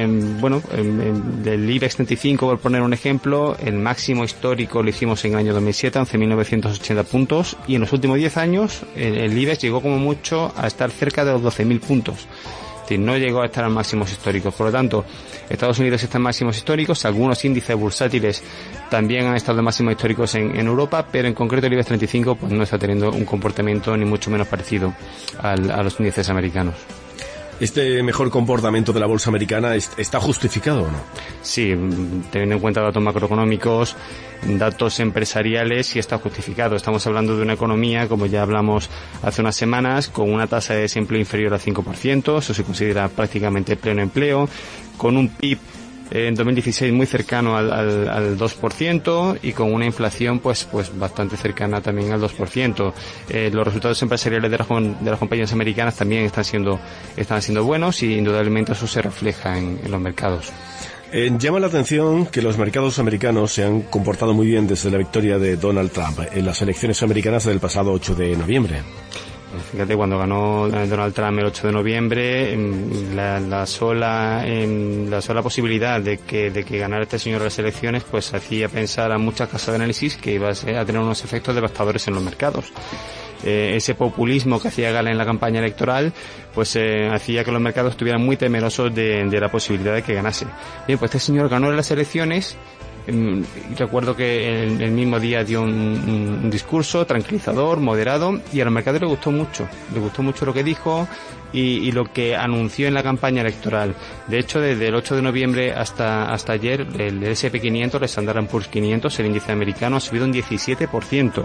Del IBEX 35, por poner un ejemplo, el máximo histórico lo hicimos en el año 2007, 11.980 puntos, y en los últimos 10 años el IBEX llegó como mucho a estar cerca de los 12.000 puntos. decir, no llegó a estar en máximos históricos. Por lo tanto, Estados Unidos está en máximos históricos, algunos índices bursátiles también han estado en máximos históricos en Europa, pero en concreto el IBEX 35 pues no está teniendo un comportamiento ni mucho menos parecido a los índices americanos. ¿Este mejor comportamiento de la bolsa americana está justificado o no? Sí, teniendo en cuenta datos macroeconómicos, datos empresariales, sí está justificado. Estamos hablando de una economía, como ya hablamos hace unas semanas, con una tasa de desempleo inferior al 5%, eso se considera prácticamente pleno empleo, con un PIB en 2016 muy cercano al 2% y con una inflación pues bastante cercana también al 2%. Los resultados empresariales de las compañías americanas también están siendo buenos y indudablemente eso se refleja en los mercados. Llama la atención que los mercados americanos se han comportado muy bien desde la victoria de Donald Trump en las elecciones americanas del pasado 8 de noviembre. Fíjate, cuando ganó Donald Trump el 8 de noviembre, la sola posibilidad de que ganara este señor las elecciones, pues hacía pensar a muchas casas de análisis que iba a tener unos efectos devastadores en los mercados. Ese populismo que hacía gala en la campaña electoral, pues hacía que los mercados estuvieran muy temerosos de la posibilidad de que ganase. Bien, pues este señor ganó las elecciones. Recuerdo que el mismo día dio un discurso tranquilizador, moderado, y a los mercados les gustó mucho lo que dijo y lo que anunció en la campaña electoral. De hecho, desde el 8 de noviembre hasta ayer, el S&P 500, el Standard & Poor's 500, el índice americano, ha subido un 17%.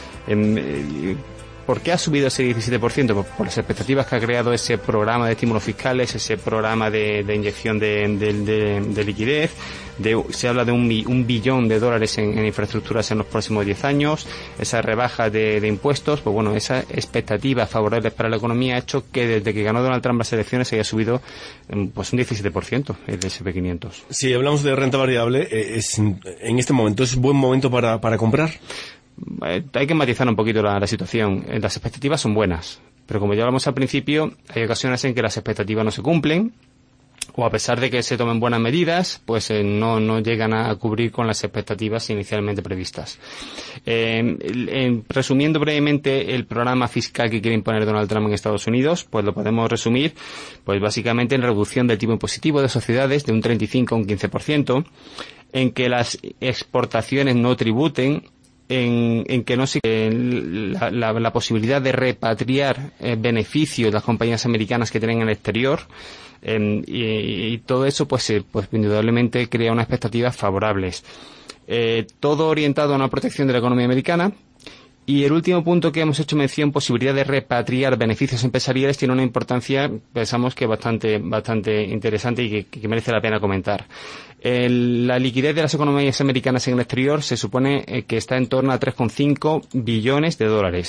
¿Por qué ha subido ese 17%? Pues por las expectativas que ha creado ese programa de estímulos fiscales, ese programa de inyección de liquidez. Se habla de $1 billón en infraestructuras en los próximos 10 años. Esa rebaja de impuestos, pues bueno, esa expectativa favorable para la economía ha hecho que desde que ganó Donald Trump las elecciones se haya subido pues un 17% el S&P 500. Si hablamos de renta variable, en este momento es buen momento para comprar. Hay que matizar un poquito la situación. Las expectativas son buenas, pero como ya hablamos al principio, hay ocasiones en que las expectativas no se cumplen, o a pesar de que se tomen buenas medidas, pues no llegan a cubrir con las expectativas inicialmente previstas. Resumiendo brevemente el programa fiscal que quiere imponer Donald Trump en Estados Unidos, pues lo podemos resumir pues básicamente en reducción del tipo impositivo de sociedades de un 35 a un 15%, en que las exportaciones no tributen, en que no se la posibilidad de repatriar beneficios de las compañías americanas que tienen en el exterior, y todo eso pues indudablemente crea unas expectativas favorables, todo orientado a una protección de la economía americana. Y el último punto que hemos hecho mención, posibilidad de repatriar beneficios empresariales, tiene una importancia, pensamos que bastante interesante y que merece la pena comentar. La liquidez de las economías americanas en el exterior se supone que está en torno a $3,5 billones.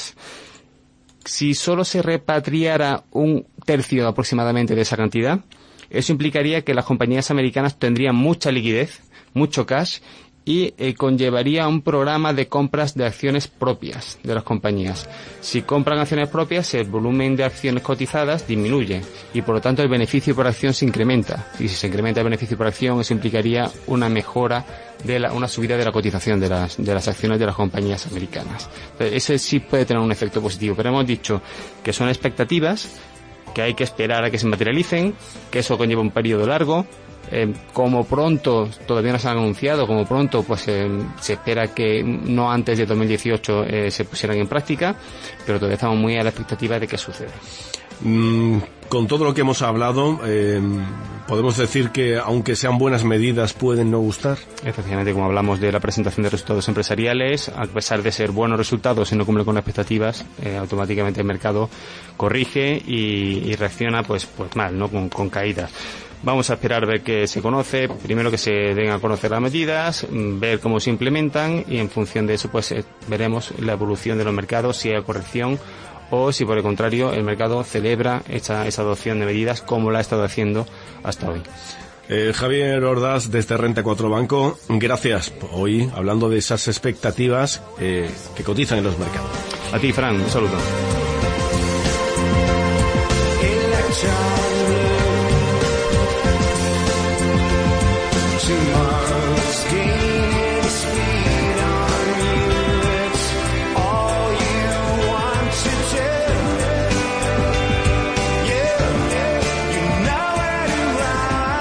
Si solo se repatriara un tercio aproximadamente de esa cantidad, eso implicaría que las compañías americanas tendrían mucha liquidez, mucho cash, y conllevaría un programa de compras de acciones propias de las compañías. Si compran acciones propias, el volumen de acciones cotizadas disminuye y por lo tanto el beneficio por acción se incrementa. Y si se incrementa el beneficio por acción, eso implicaría una mejora una subida de la cotización de las acciones de las compañías americanas. Entonces, ese sí puede tener un efecto positivo, pero hemos dicho que son expectativas, que hay que esperar a que se materialicen, que eso conlleva un periodo largo. Como pronto, todavía no se han anunciado, como pronto pues se espera que no antes de 2018 se pusieran en práctica, pero todavía estamos muy a la expectativa de que suceda. Con todo lo que hemos hablado, podemos decir que aunque sean buenas medidas pueden no gustar. Efectivamente, como hablamos de la presentación de resultados empresariales, a pesar de ser buenos resultados y no cumplen con expectativas, automáticamente el mercado corrige y reacciona pues mal, ¿no? Con caídas. Vamos a esperar a ver qué se conoce, primero que se den a conocer las medidas, ver cómo se implementan y en función de eso pues veremos la evolución de los mercados, si hay corrección o si por el contrario el mercado celebra esa adopción de medidas como la ha estado haciendo hasta hoy. Javier Ordaz desde Renta 4 Banco, gracias hoy hablando de esas expectativas que cotizan en los mercados. A ti, Fran, un saludo.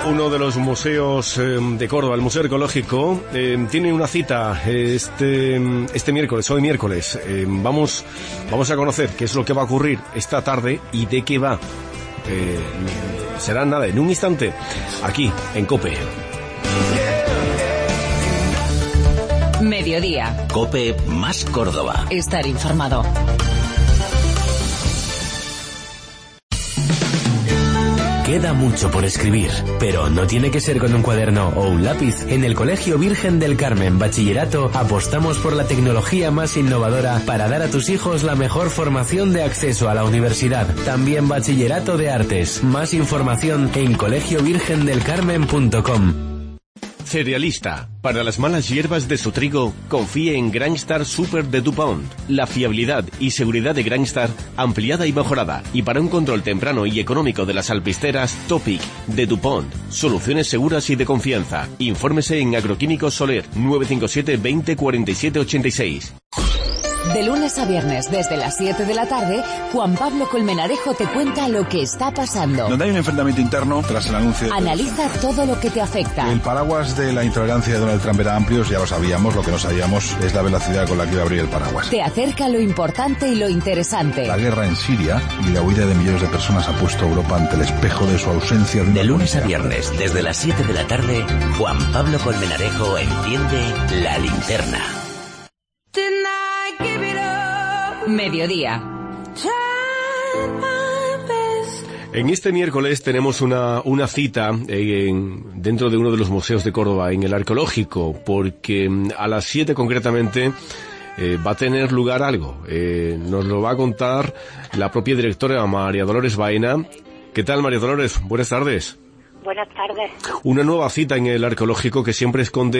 Uno de los museos de Córdoba, el Museo Arqueológico, tiene una cita este miércoles, hoy miércoles. Vamos a conocer qué es lo que va a ocurrir esta tarde y de qué va. Será nada, en un instante, aquí, en COPE. Mediodía. COPE más Córdoba. Estar informado. Queda mucho por escribir, pero no tiene que ser con un cuaderno o un lápiz. En el Colegio Virgen del Carmen Bachillerato apostamos por la tecnología más innovadora para dar a tus hijos la mejor formación de acceso a la universidad. También Bachillerato de Artes. Más información en colegiovirgendelcarmen.com. Cerealista. Para las malas hierbas de su trigo, confíe en Grangstar Super de DuPont. La fiabilidad y seguridad de Grangstar ampliada y mejorada. Y para un control temprano y económico de las alpisteras, Topic de DuPont. Soluciones seguras y de confianza. Infórmese en Agroquímicos Soler 957 20 47 86. De lunes a viernes, desde las 7 de la tarde, Juan Pablo Colmenarejo te cuenta lo que está pasando. Donde hay un enfrentamiento interno tras el anuncio... Analiza todo lo que te afecta. El paraguas de la intolerancia de Donald Trump era amplio, ya lo sabíamos. Lo que no sabíamos es la velocidad con la que iba a abrir el paraguas. Te acerca lo importante y lo interesante. La guerra en Siria y la huida de millones de personas ha puesto a Europa ante el espejo de su ausencia. De lunes a viernes, desde las 7 de la tarde, Juan Pablo Colmenarejo enciende la linterna. Mediodía. En este miércoles tenemos una cita dentro de uno de los museos de Córdoba, en el Arqueológico, porque a las 7 concretamente va a tener lugar algo. Nos lo va a contar la propia directora, María Dolores Baena. ¿Qué tal, María Dolores? Buenas tardes. Buenas tardes. Una nueva cita en el Arqueológico que siempre esconde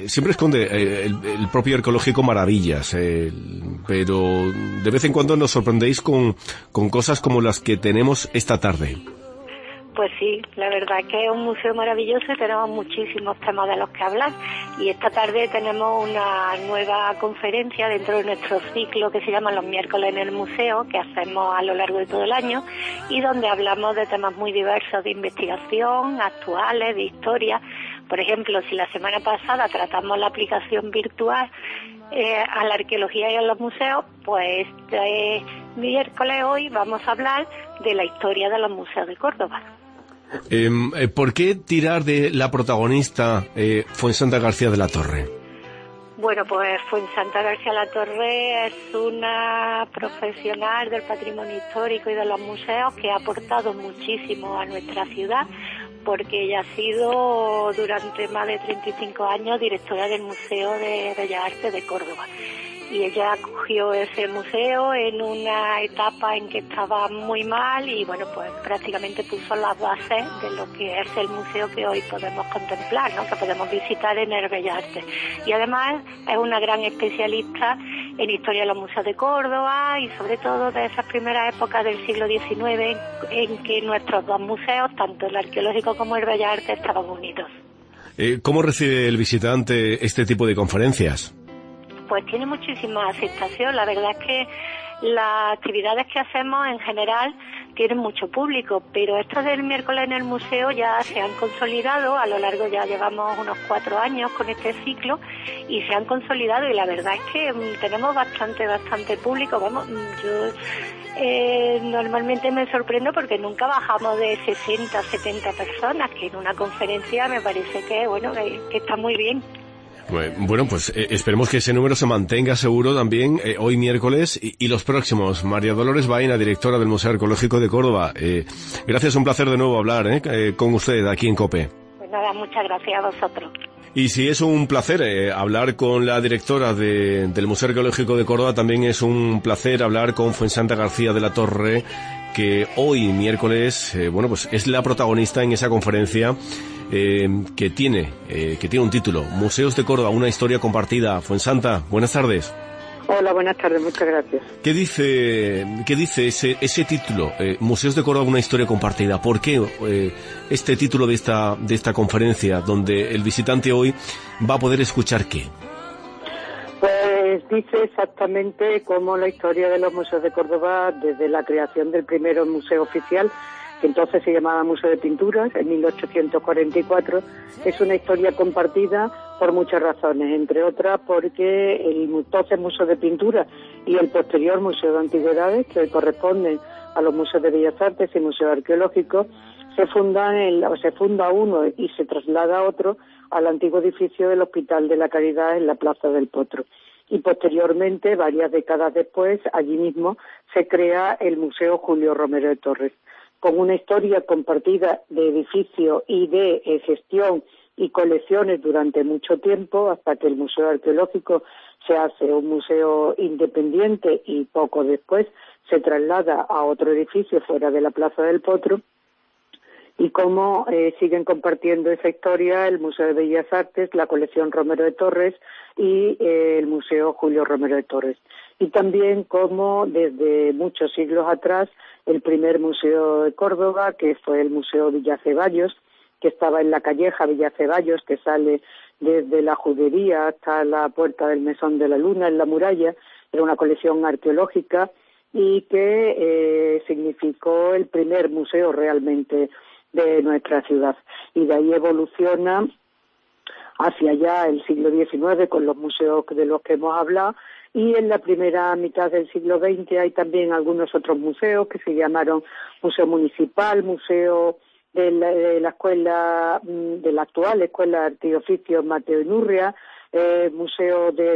el propio Arqueológico maravillas, pero de vez en cuando nos sorprendéis con cosas como las que tenemos esta tarde. Pues sí, la verdad es que es un museo maravilloso y tenemos muchísimos temas de los que hablar. Y esta tarde tenemos una nueva conferencia dentro de nuestro ciclo que se llama Los miércoles en el museo, que hacemos a lo largo de todo el año y donde hablamos de temas muy diversos de investigación, actuales, de historia. Por ejemplo, si la semana pasada tratamos la aplicación virtual a la arqueología y a los museos, pues este miércoles hoy vamos a hablar de la historia de los museos de Córdoba. ¿Por qué tirar de la protagonista Fuensanta García de la Torre? Bueno, pues Fuensanta García de la Torre es una profesional del patrimonio histórico y de los museos que ha aportado muchísimo a nuestra ciudad, porque ella ha sido durante más de 35 años directora del Museo de Bellas Artes de Córdoba. Y ella acogió ese museo en una etapa en que estaba muy mal y bueno, pues prácticamente puso las bases de lo que es el museo que hoy podemos contemplar, ¿no? Que podemos visitar en el Bellas Artes. Y además es una gran especialista en historia de los museos de Córdoba y sobre todo de esas primeras épocas del siglo XIX en que nuestros dos museos, tanto el Arqueológico como el Bellas Artes, estaban unidos. ¿Cómo recibe el visitante este tipo de conferencias? Pues tiene muchísima aceptación. La verdad es que las actividades que hacemos en general tienen mucho público, pero estas del miércoles en el museo ya se han consolidado. A lo largo ya llevamos unos 4 años con este ciclo y se han consolidado y la verdad es que tenemos bastante público. Vamos, yo normalmente me sorprendo porque nunca bajamos de 60, 70 personas, que en una conferencia me parece que está muy bien. Bueno, pues esperemos que ese número se mantenga seguro también hoy miércoles y los próximos. María Dolores Baena, directora del Museo Arqueológico de Córdoba. Gracias, un placer de nuevo hablar con usted aquí en COPE. Pues nada, muchas gracias a vosotros. Y si es un placer hablar con la directora del Museo Arqueológico de Córdoba, también es un placer hablar con Fuensanta García de la Torre, que hoy miércoles, pues es la protagonista en esa conferencia que tiene un título, Museos de Córdoba, una historia compartida. Fuensanta, buenas tardes. Hola, buenas tardes, muchas gracias. ¿Qué dice ese título, Museos de Córdoba, una historia compartida? ¿Por qué este título de esta conferencia, donde el visitante hoy va a poder escuchar qué? Pues dice exactamente cómo la historia de los museos de Córdoba, desde la creación del primer museo oficial, que entonces se llamaba Museo de Pinturas, en 1844, es una historia compartida por muchas razones, entre otras porque el entonces Museo de Pintura y el posterior Museo de Antigüedades, que hoy corresponden a los Museos de Bellas Artes y Museo Arqueológico, se funda uno y se traslada a otro al antiguo edificio del Hospital de la Caridad en la Plaza del Potro. Y posteriormente, varias décadas después, allí mismo se crea el Museo Julio Romero de Torres, con una historia compartida de edificio y de gestión y colecciones durante mucho tiempo, hasta que el Museo Arqueológico se hace un museo independiente y poco después se traslada a otro edificio fuera de la Plaza del Potro, y cómo siguen compartiendo esa historia el Museo de Bellas Artes, la colección Romero de Torres y el Museo Julio Romero de Torres. Y también cómo desde muchos siglos atrás el primer museo de Córdoba, que fue el Museo Villaceballos, que estaba en la calleja Villaceballos, que sale desde la Judería hasta la Puerta del Mesón de la Luna, en la muralla, era una colección arqueológica y que significó el primer museo realmente de nuestra ciudad. Y de ahí evoluciona hacia allá el siglo XIX con los museos de los que hemos hablado, y en la primera mitad del siglo XX hay también algunos otros museos que se llamaron Museo Municipal, Museo de la escuela, de la actual Escuela de Arte y Oficios Mateo Inurria, Museo de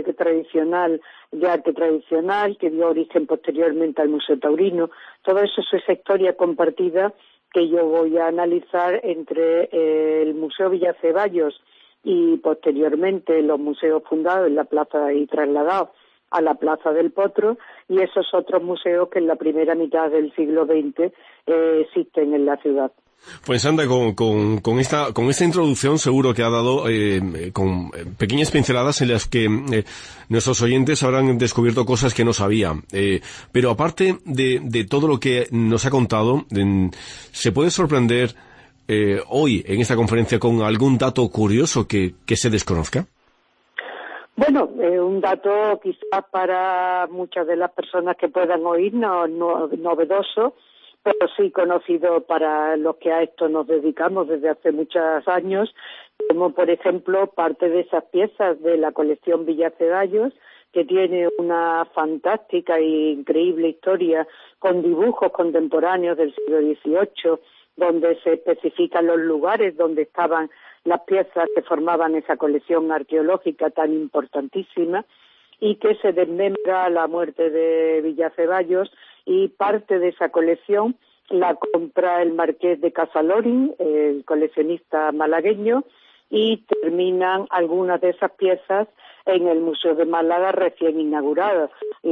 Arte Tradicional, que dio origen posteriormente al Museo Taurino. Todo eso es esa historia compartida que yo voy a analizar entre el Museo Villaceballos y posteriormente los museos fundados en la plaza y trasladados a la Plaza del Potro, y esos otros museos que en la primera mitad del siglo XX existen en la ciudad. Pues Sandra, con esta introducción seguro que ha dado con pequeñas pinceladas en las que nuestros oyentes habrán descubierto cosas que no sabían. Pero aparte de todo lo que nos ha contado, ¿se puede sorprender hoy en esta conferencia con algún dato curioso que se desconozca? Bueno, un dato quizás para muchas de las personas que puedan oír no novedoso, pero sí conocido para los que a esto nos dedicamos desde hace muchos años, como por ejemplo parte de esas piezas de la colección Villaceballos, que tiene una fantástica e increíble historia con dibujos contemporáneos del siglo XVIII, donde se especifican los lugares donde estaban las piezas que formaban esa colección arqueológica tan importantísima, y que se desmembra a la muerte de Villaceballos, y parte de esa colección la compra el marqués de Casalorín, el coleccionista malagueño, y terminan algunas de esas piezas en el Museo de Málaga recién inaugurado,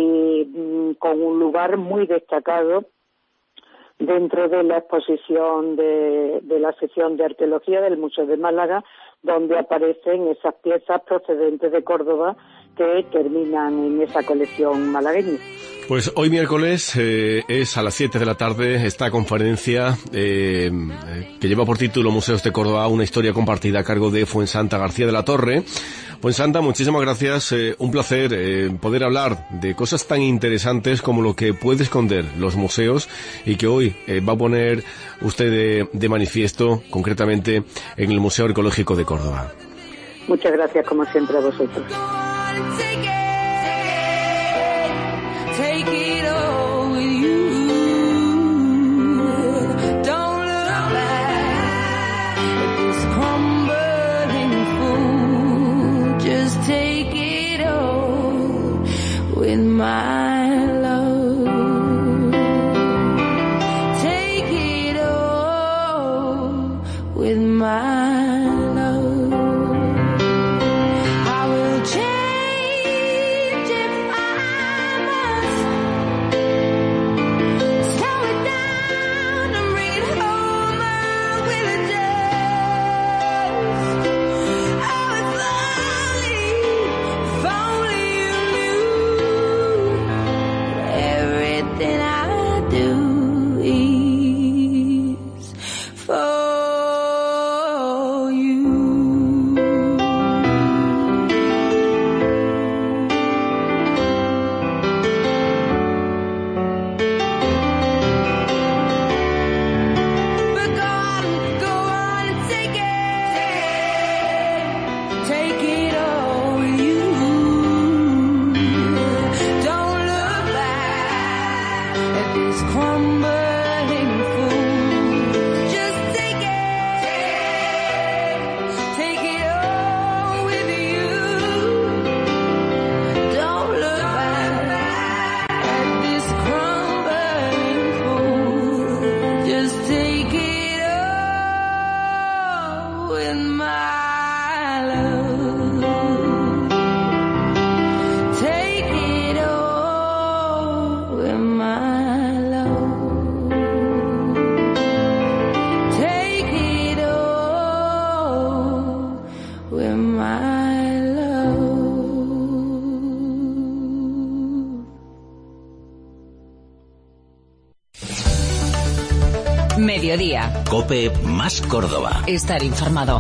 y con un lugar muy destacado dentro de la exposición de la sección de arqueología del Museo de Málaga, donde aparecen esas piezas procedentes de Córdoba que terminan en esa colección malagueña. Pues hoy miércoles es a las 7 de la tarde esta conferencia que lleva por título Museos de Córdoba, una historia compartida a cargo de Fuensanta García de la Torre. Fuensanta, muchísimas gracias, un placer poder hablar de cosas tan interesantes como lo que puede esconder los museos y que hoy va a poner usted de manifiesto concretamente en el Museo Arqueológico de Córdoba. Muchas gracias como siempre a vosotros. Take it all with you. Don't look back at this crumbling fool. Just take it all with my love. Take it all with my love. I will change Mediodía. COPE más Córdoba. Estar informado.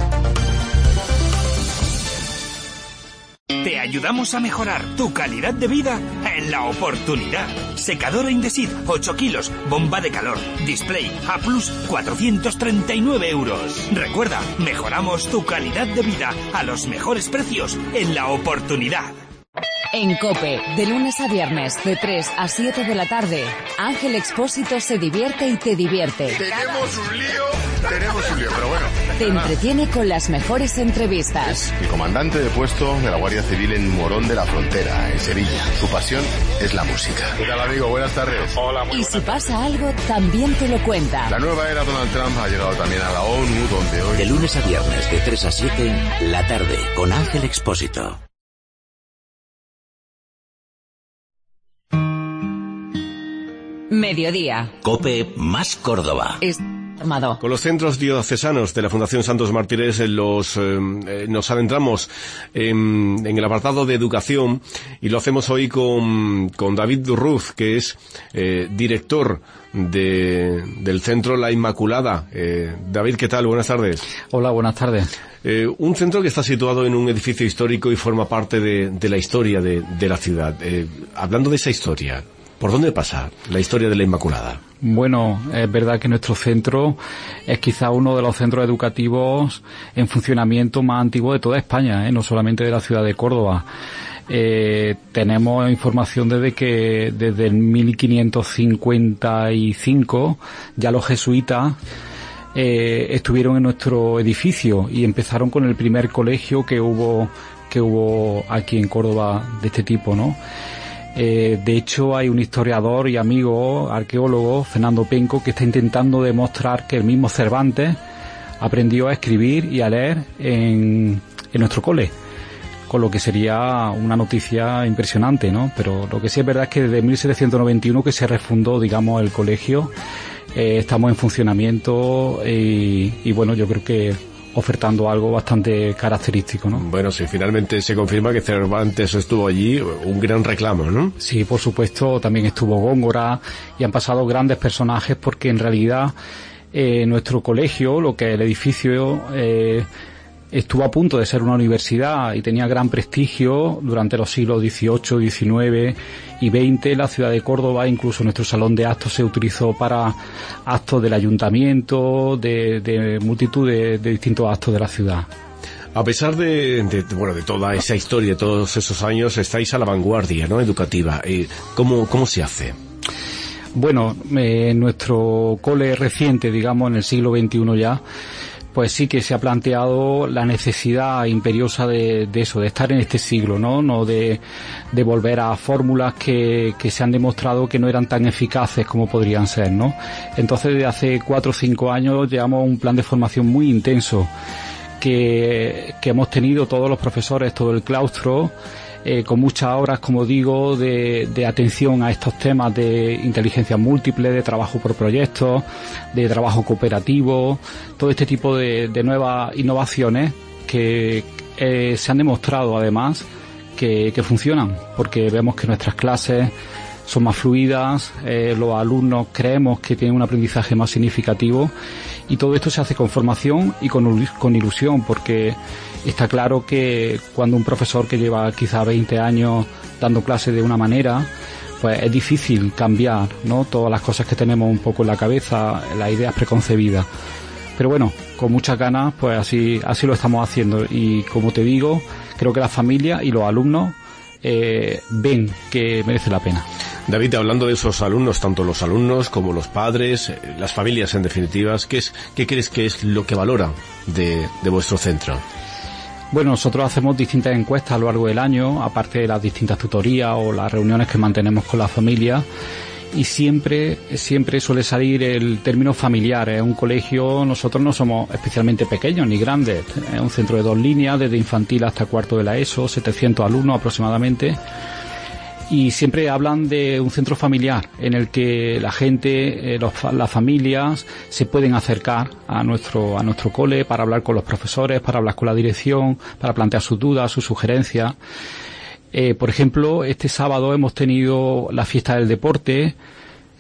Te ayudamos a mejorar tu calidad de vida en La Oportunidad. Secadora Indesit, 8 kilos, bomba de calor, display, A+, 439 euros. Recuerda, mejoramos tu calidad de vida a los mejores precios en La Oportunidad. En COPE, de lunes a viernes, de 3 a 7 de la tarde, Ángel Expósito se divierte y te divierte. Tenemos un lío, pero bueno. Te entretiene con las mejores entrevistas. Es el comandante de puesto de la Guardia Civil en Morón de la Frontera, en Sevilla. Su pasión es la música. ¿Qué tal, amigo? Buenas tardes. Hola, muy Y si pasa algo, también te lo cuenta. La nueva era Donald Trump ha llegado también a la ONU, donde hoy... De lunes a viernes, de 3 a 7, la tarde, con Ángel Expósito. Mediodía. COPE más Córdoba. Armado. Con los centros diocesanos de la Fundación Santos Mártires nos adentramos en el apartado de educación y lo hacemos hoy con David Durruz, que es director del centro La Inmaculada. David, ¿qué tal? Buenas tardes. Hola, buenas tardes. Un centro que está situado en un edificio histórico y forma parte de la historia de la ciudad. Hablando de esa historia, ¿por dónde pasa la historia de La Inmaculada? Bueno, es verdad que nuestro centro es quizá uno de los centros educativos en funcionamiento más antiguos de toda España, no solamente de la ciudad de Córdoba. Tenemos información desde el 1555 ya los jesuitas estuvieron en nuestro edificio y empezaron con el primer colegio que hubo aquí en Córdoba de este tipo, ¿no? De hecho, hay un historiador y amigo, arqueólogo, Fernando Penco, que está intentando demostrar que el mismo Cervantes aprendió a escribir y a leer en nuestro cole, con lo que sería una noticia impresionante, ¿no? Pero lo que sí es verdad es que desde 1791 que se refundó, digamos, el colegio, estamos en funcionamiento y bueno, yo creo que ofertando algo bastante característico, ¿no? Bueno, si finalmente se confirma que Cervantes estuvo allí, un gran reclamo, ¿no? Sí, por supuesto, también estuvo Góngora y han pasado grandes personajes porque en realidad nuestro colegio, lo que es el edificio, estuvo a punto de ser una universidad y tenía gran prestigio durante los siglos XVIII, XIX y XX. La ciudad de Córdoba, incluso nuestro salón de actos se utilizó para actos del ayuntamiento, de multitud de distintos actos de la ciudad. A pesar de toda esa historia, de todos esos años, estáis a la vanguardia, ¿no?, educativa. ¿Cómo se hace? Bueno, nuestro cole reciente, digamos, en el siglo XXI ya, pues sí que se ha planteado la necesidad imperiosa de eso, de estar en este siglo, no de volver a fórmulas que se han demostrado que no eran tan eficaces como podrían ser, ¿no? Entonces, desde hace 4 o 5 años llevamos un plan de formación muy intenso que hemos tenido todos los profesores, todo el claustro, con muchas horas, como digo, de atención a estos temas de inteligencia múltiple, de trabajo por proyectos, de trabajo cooperativo, todo este tipo de nuevas innovaciones que se han demostrado además que funcionan, porque vemos que nuestras clases son más fluidas, los alumnos creemos que tienen un aprendizaje más significativo y todo esto se hace con formación y con ilusión, porque está claro que cuando un profesor que lleva quizá 20 años dando clases de una manera, pues es difícil cambiar, ¿no?, todas las cosas que tenemos un poco en la cabeza, las ideas preconcebidas. Pero bueno, con muchas ganas, pues así lo estamos haciendo y, como te digo, creo que la familia y los alumnos ven que merece la pena. David, hablando de esos alumnos, tanto los alumnos como los padres, las familias en definitiva, ¿qué crees que es lo que valora de vuestro centro? Bueno, nosotros hacemos distintas encuestas a lo largo del año, aparte de las distintas tutorías o las reuniones que mantenemos con la familia, y siempre suele salir el término familiar. Es un colegio, nosotros no somos especialmente pequeños ni grandes, es un centro de 2 líneas, desde infantil hasta cuarto de la ESO, 700 alumnos aproximadamente, y siempre hablan de un centro familiar en el que la gente, las familias se pueden acercar a nuestro cole para hablar con los profesores, para hablar con la dirección, para plantear sus dudas, sus sugerencias. Por ejemplo, este sábado hemos tenido la fiesta del deporte,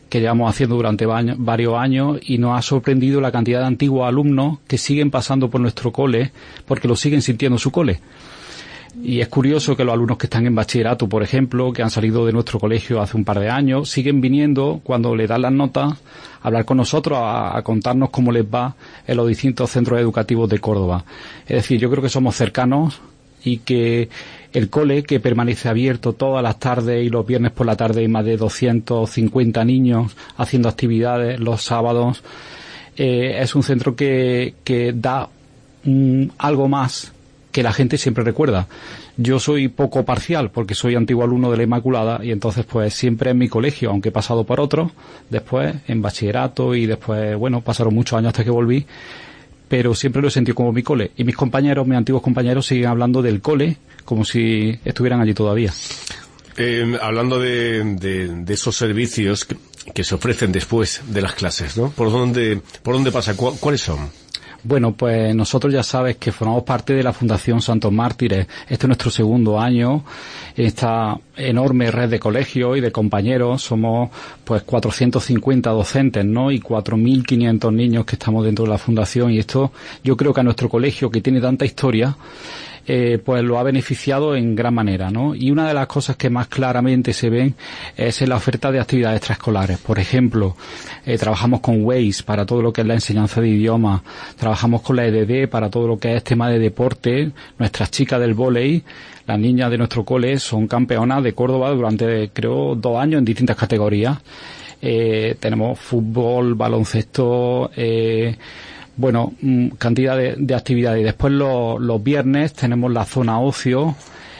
que llevamos haciendo durante varios años, y nos ha sorprendido la cantidad de antiguos alumnos que siguen pasando por nuestro cole porque lo siguen sintiendo su cole. Y es curioso que los alumnos que están en bachillerato, por ejemplo, que han salido de nuestro colegio hace un par de años, siguen viniendo cuando le dan las notas a hablar con nosotros, a contarnos cómo les va en los distintos centros educativos de Córdoba. Es decir, yo creo que somos cercanos y que el cole, que permanece abierto todas las tardes y los viernes por la tarde hay más de 250 niños haciendo actividades los sábados, es un centro que da algo más que la gente siempre recuerda. Yo soy poco parcial porque soy antiguo alumno de la Inmaculada y entonces pues siempre en mi colegio, aunque he pasado por otros, después en bachillerato y después, bueno, pasaron muchos años hasta que volví, pero siempre lo he sentido como mi cole. Y mis compañeros, mis antiguos compañeros, siguen hablando del cole como si estuvieran allí todavía. Hablando de esos servicios que se ofrecen después de las clases, ¿no? ¿Por dónde pasa? ¿Cuáles son? Bueno, pues nosotros ya sabes que formamos parte de la Fundación Santos Mártires. Este es nuestro segundo año. Esta enorme red de colegios y de compañeros, somos pues 450 docentes, ¿no? Y 4.500 niños que estamos dentro de la Fundación. Y esto, yo creo que a nuestro colegio, que tiene tanta historia, pues lo ha beneficiado en gran manera, ¿no? Y una de las cosas que más claramente se ven es en la oferta de actividades extraescolares. Por ejemplo, trabajamos con Waze para todo lo que es la enseñanza de idiomas, trabajamos con la EDD para todo lo que es tema de deporte. Nuestras chicas del vóley, las niñas de nuestro cole, son campeonas de Córdoba durante, creo, 2 años en distintas categorías. Tenemos fútbol, baloncesto, bueno, cantidad de actividades. Y después los viernes tenemos la zona ocio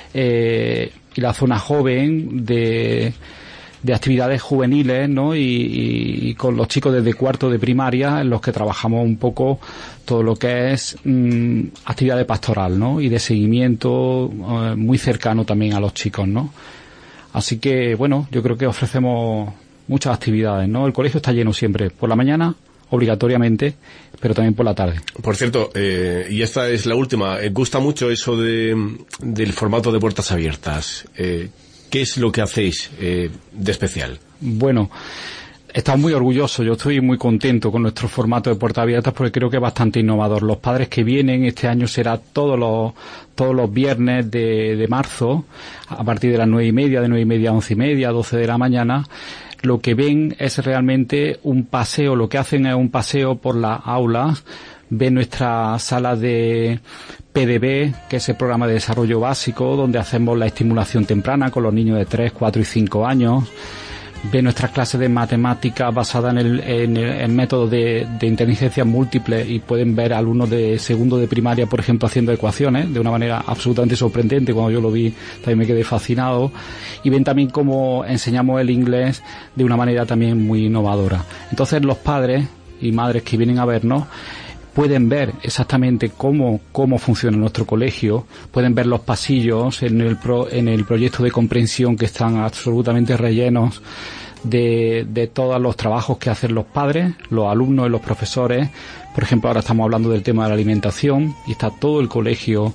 y la zona joven de actividades juveniles, ¿no? Y con los chicos desde cuarto de primaria, en los que trabajamos un poco todo lo que es actividad de pastoral, ¿no? Y de seguimiento muy cercano también a los chicos, ¿no? Así que, bueno, yo creo que ofrecemos muchas actividades, ¿no? El colegio está lleno siempre, por la mañana, obligatoriamente, pero también por la tarde. Por cierto, y esta es la última, gusta mucho eso del formato de puertas abiertas. ¿Qué es lo que hacéis de especial? Bueno, estamos muy orgullosos, yo estoy muy contento con nuestro formato de puertas abiertas porque creo que es bastante innovador. Los padres que vienen, este año será todos los viernes de marzo, a partir de las 9:30, de 9:30 a 11:30, 12 de la mañana, lo que ven es realmente un paseo, lo que hacen es un paseo por las aulas, ven nuestra sala de PDB, que es el programa de desarrollo básico, donde hacemos la estimulación temprana con los niños de 3, 4 y 5 años, ven nuestras clases de matemáticas basadas en el método de inteligencia múltiple y pueden ver alumnos de segundo de primaria, por ejemplo, haciendo ecuaciones de una manera absolutamente sorprendente. Cuando yo lo vi también me quedé fascinado. Y ven también cómo enseñamos el inglés de una manera también muy innovadora. Entonces los padres y madres que vienen a vernos pueden ver exactamente cómo funciona nuestro colegio, pueden ver los pasillos en el proyecto de comprensión, que están absolutamente rellenos de todos los trabajos que hacen los padres, los alumnos y los profesores. Por ejemplo, ahora estamos hablando del tema de la alimentación y está todo el colegio,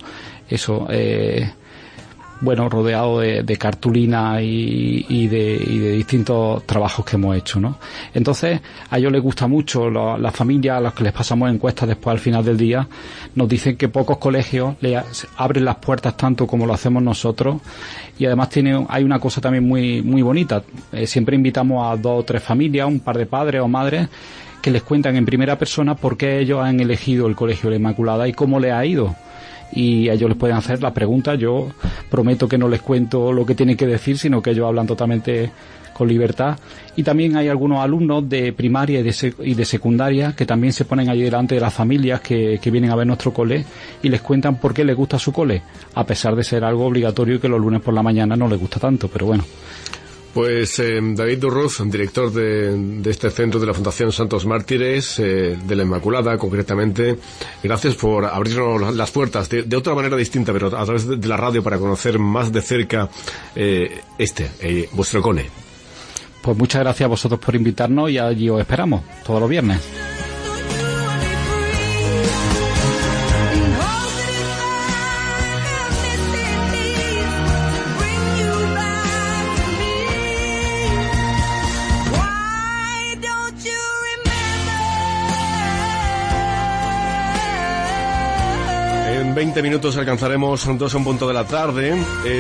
rodeado de cartulina y de distintos trabajos que hemos hecho, ¿no? Entonces, a ellos les gusta mucho, las familias a las que les pasamos encuestas después al final del día, nos dicen que pocos colegios les abren las puertas tanto como lo hacemos nosotros, y además hay una cosa también muy, muy bonita. Siempre invitamos a 2 o 3 familias, un par de padres o madres, que les cuentan en primera persona por qué ellos han elegido el Colegio de la Inmaculada y cómo les ha ido. Y ellos les pueden hacer las preguntas. Yo prometo que no les cuento lo que tienen que decir, sino que ellos hablan totalmente con libertad. Y también hay algunos alumnos de primaria y de secundaria que también se ponen allí delante de las familias que vienen a ver nuestro cole y les cuentan por qué les gusta su cole, a pesar de ser algo obligatorio y que los lunes por la mañana no les gusta tanto, pero bueno. Pues David Durruz, director de este centro de la Fundación Santos Mártires, de la Inmaculada concretamente, gracias por abrirnos las puertas de otra manera distinta, pero a través de la radio, para conocer más de cerca vuestro cole. Pues muchas gracias a vosotros por invitarnos y allí os esperamos todos los viernes. En 20 minutos alcanzaremos 2 en punto de la tarde.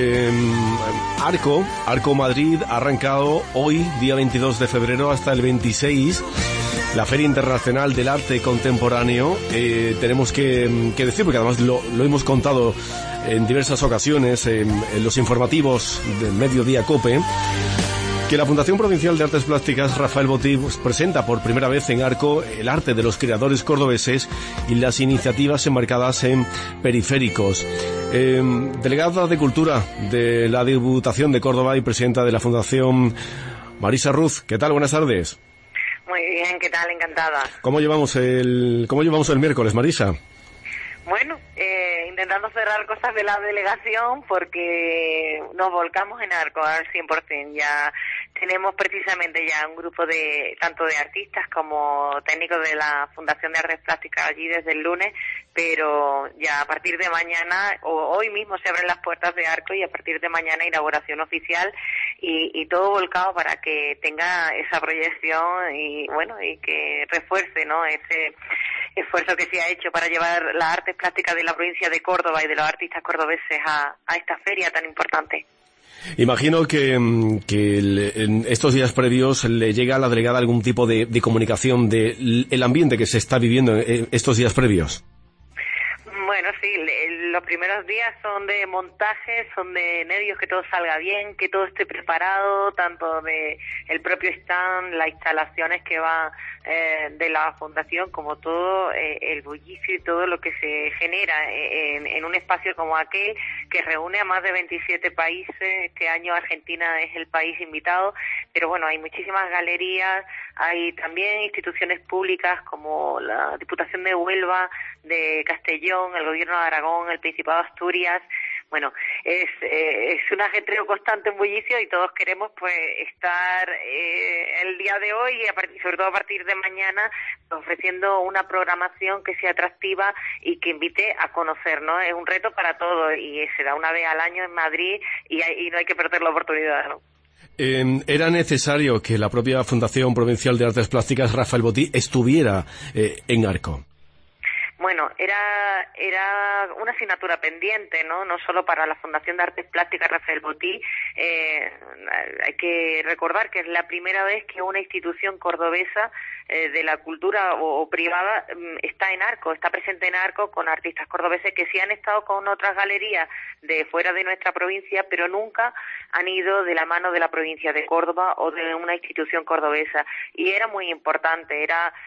Arco Madrid ha arrancado hoy, día 22 de febrero, hasta el 26, la Feria Internacional del Arte Contemporáneo. Tenemos que decir, porque además lo hemos contado en diversas ocasiones en los informativos del Mediodía COPE, que la Fundación Provincial de Artes Plásticas Rafael Botí presenta por primera vez en Arco el arte de los creadores cordobeses y las iniciativas enmarcadas en periféricos. Delegada de Cultura de la Diputación de Córdoba y presidenta de la Fundación, Marisa Ruz, ¿qué tal? Buenas tardes. Muy bien, ¿qué tal? Encantada. ¿Cómo llevamos el miércoles, Marisa? Bueno, intentando cerrar cosas de la delegación porque nos volcamos en Arco al 100%. Ya tenemos precisamente ya un grupo tanto de artistas como técnicos de la Fundación de Artes Plásticas allí desde el lunes, pero ya a partir de mañana, o hoy mismo se abren las puertas de Arco y a partir de mañana inauguración oficial y todo volcado para que tenga esa proyección y bueno, y que refuerce, ¿no?, ese esfuerzo que se ha hecho para llevar las artes plásticas de la provincia de Córdoba y de los artistas cordobeses a esta feria tan importante. Imagino que en estos días previos le llega a la delegada algún tipo de comunicación del ambiente que se está viviendo en estos días previos. Bueno, sí, los primeros días son de montaje, son de nervios, que todo salga bien, que todo esté preparado, tanto de el propio stand, las instalaciones que va de la fundación, como todo el bullicio y todo lo que se genera en un espacio como aquel, que reúne a más de 27 países. Este año Argentina es el país invitado, pero bueno, hay muchísimas galerías, hay también instituciones públicas como la Diputación de Huelva, de Castellón, el Gobierno de Aragón, el Principado de Asturias. Bueno, es un ajetreo constante en bullicio y todos queremos pues estar el día de hoy y sobre todo a partir de mañana ofreciendo una programación que sea atractiva y que invite a conocer, ¿no? Es un reto para todos y se da una vez al año en Madrid y no hay que perder la oportunidad, ¿no? ¿Era necesario que la propia Fundación Provincial de Artes Plásticas Rafael Botí estuviera en Arco? Bueno, era una asignatura pendiente, ¿no? No solo para la Fundación de Artes Plásticas Rafael Botí. Hay que recordar que es la primera vez que una institución cordobesa de la cultura o privada está en Arco, está presente en Arco con artistas cordobeses que sí han estado con otras galerías de fuera de nuestra provincia, pero nunca han ido de la mano de la provincia de Córdoba o de una institución cordobesa. Y era muy importante,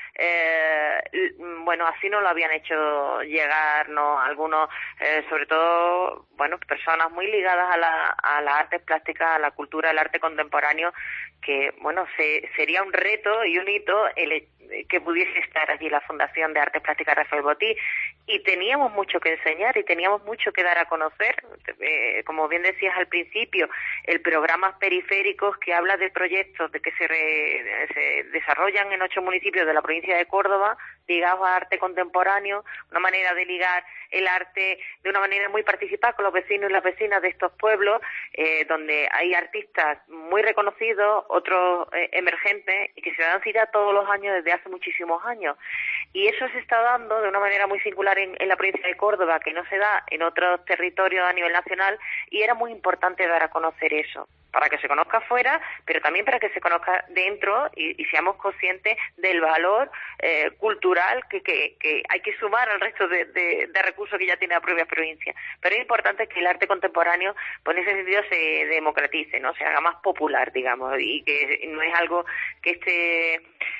bueno, así no lo habían hecho llegar, ¿no? Algunos, sobre todo, bueno, personas muy ligadas a las artes plásticas, a la cultura, al arte contemporáneo, que, bueno, sería un reto y un hito que pudiese estar allí la Fundación de Artes Plásticas Rafael Botí, y teníamos mucho que enseñar y teníamos mucho que dar a conocer. Como bien decías al principio, el programa Periféricos, que habla de proyectos de que se desarrollan en 8 municipios de la provincia de Córdoba ligados a arte contemporáneo, una manera de ligar el arte de una manera muy participada con los vecinos y las vecinas de estos pueblos, donde hay artistas muy reconocidos, otros emergentes, y que se dan cita todos los años desde hace muchísimos años. Y eso se está dando de una manera muy singular en la provincia de Córdoba, que no se da en otros territorios a nivel nacional, y era muy importante dar a conocer eso, para que se conozca afuera, pero también para que se conozca dentro y seamos conscientes del valor cultural que hay que sumar al resto de recursos que ya tiene la propia provincia. Pero es importante que el arte contemporáneo, pues en ese sentido, se democratice, ¿no? Se haga más popular, digamos, y que no es algo que esté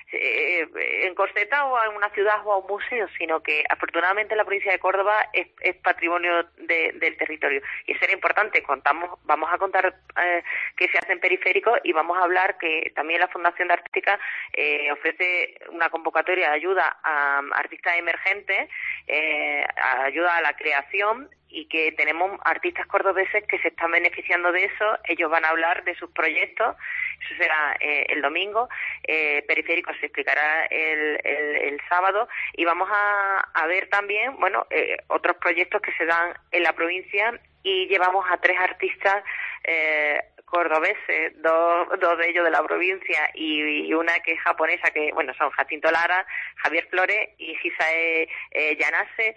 encorsetado a una ciudad o a un museo, sino que afortunadamente la provincia de Córdoba es patrimonio del territorio. Y eso era importante. Vamos a contar que se hacen periféricos, y vamos a hablar que también la Fundación de Artística ofrece una convocatoria de ayuda a artistas emergentes, ayuda a la creación, y que tenemos artistas cordobeses que se están beneficiando de eso. Ellos van a hablar de sus proyectos. Eso será el domingo. Periféricos se explicará el sábado, y vamos a ver también, bueno, otros proyectos que se dan en la provincia, y llevamos a 3 artistas cordobeses, dos de ellos de la provincia y una que es japonesa, que bueno, son Jacinto Lara, Javier Flores y Hisae Yanase,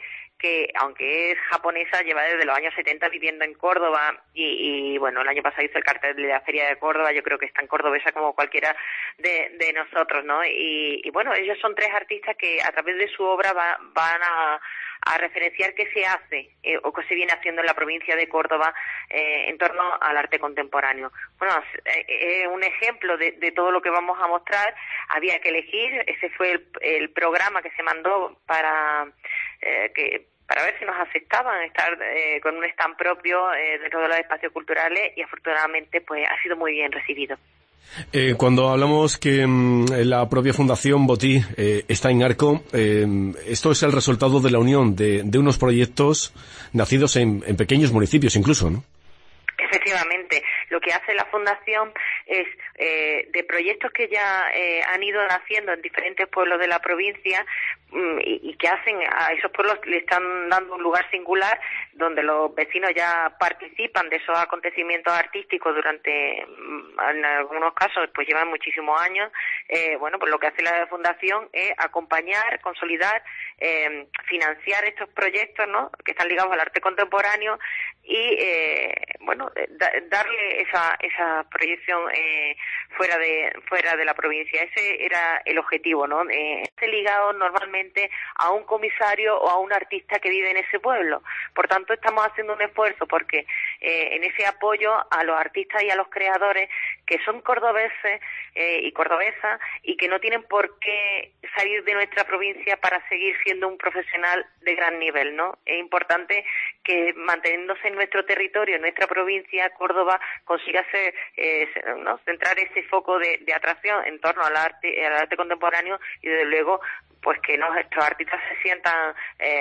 que, aunque es japonesa, lleva desde los años 70 viviendo en Córdoba y bueno, el año pasado hizo el cartel de la Feria de Córdoba. Yo creo que es tan cordobesa como cualquiera de nosotros, ¿no? Y bueno, ellos son 3 artistas que a través de su obra van a referenciar qué se hace o qué se viene haciendo en la provincia de Córdoba en torno al arte contemporáneo. Bueno, un ejemplo de todo lo que vamos a mostrar. Había que elegir, ese fue el programa que se mandó para ver si nos aceptaban estar con un stand propio dentro de los espacios culturales, y afortunadamente pues ha sido muy bien recibido. Cuando hablamos que la propia Fundación Botí está en Arco, esto es el resultado de la unión de unos proyectos nacidos en pequeños municipios incluso, ¿no? Efectivamente, lo que hace la Fundación es de proyectos que ya han ido naciendo en diferentes pueblos de la provincia y que hacen a esos pueblos, le están dando un lugar singular donde los vecinos ya participan de esos acontecimientos artísticos durante, en algunos casos, pues llevan muchísimos años. Bueno, pues lo que hace la Fundación es acompañar, consolidar, financiar estos proyectos, ¿no?, que están ligados al arte contemporáneo y, bueno, darle esa proyección fuera de la provincia. Ese era el objetivo, ¿no? Esté ligado normalmente a un comisario o a un artista que vive en ese pueblo. Por tanto, estamos haciendo un esfuerzo porque en ese apoyo a los artistas y a los creadores que son cordobeses y cordobesas y que no tienen por qué salir de nuestra provincia para seguir siendo un profesional de gran nivel, ¿no? Es importante que manteniéndose en nuestro territorio, en nuestra provincia, Córdoba, consiga ¿no?, centrar ese foco de atracción en torno al arte contemporáneo y desde luego pues que nuestros artistas se sientan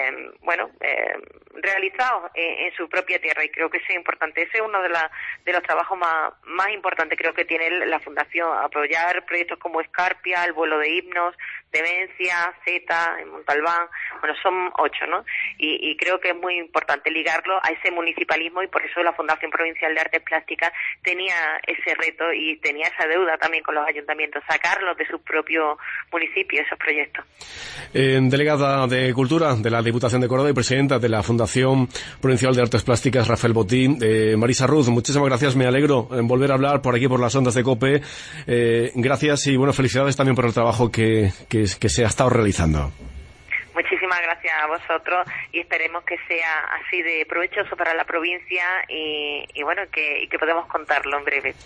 realizados en su propia tierra, y creo que eso es importante. Ese es uno de los trabajos más importantes, creo que tiene la Fundación, apoyar proyectos como Escarpia, el vuelo de himnos, Demencia, Zeta, en Montalbán. Bueno, son 8, ¿no? Y creo que es muy importante ligarlo a ese municipalismo, y por eso la Fundación Provincial de Artes Plásticas tenía ese reto y tenía esa deuda también con los ayuntamientos, sacarlos de sus propios municipios, esos proyectos. Delegada de Cultura de la Diputación de Córdoba y presidenta de la Fundación Provincial de Artes Plásticas, Rafael Botí. Marisa Ruz, muchísimas gracias, me alegro en volver a hablar por aquí por las ondas de COPE. Gracias y bueno, felicidades también por el trabajo que se ha estado realizando. Muchísimas gracias a vosotros y esperemos que sea así de provechoso para la provincia y bueno, que podamos contarlo en breve.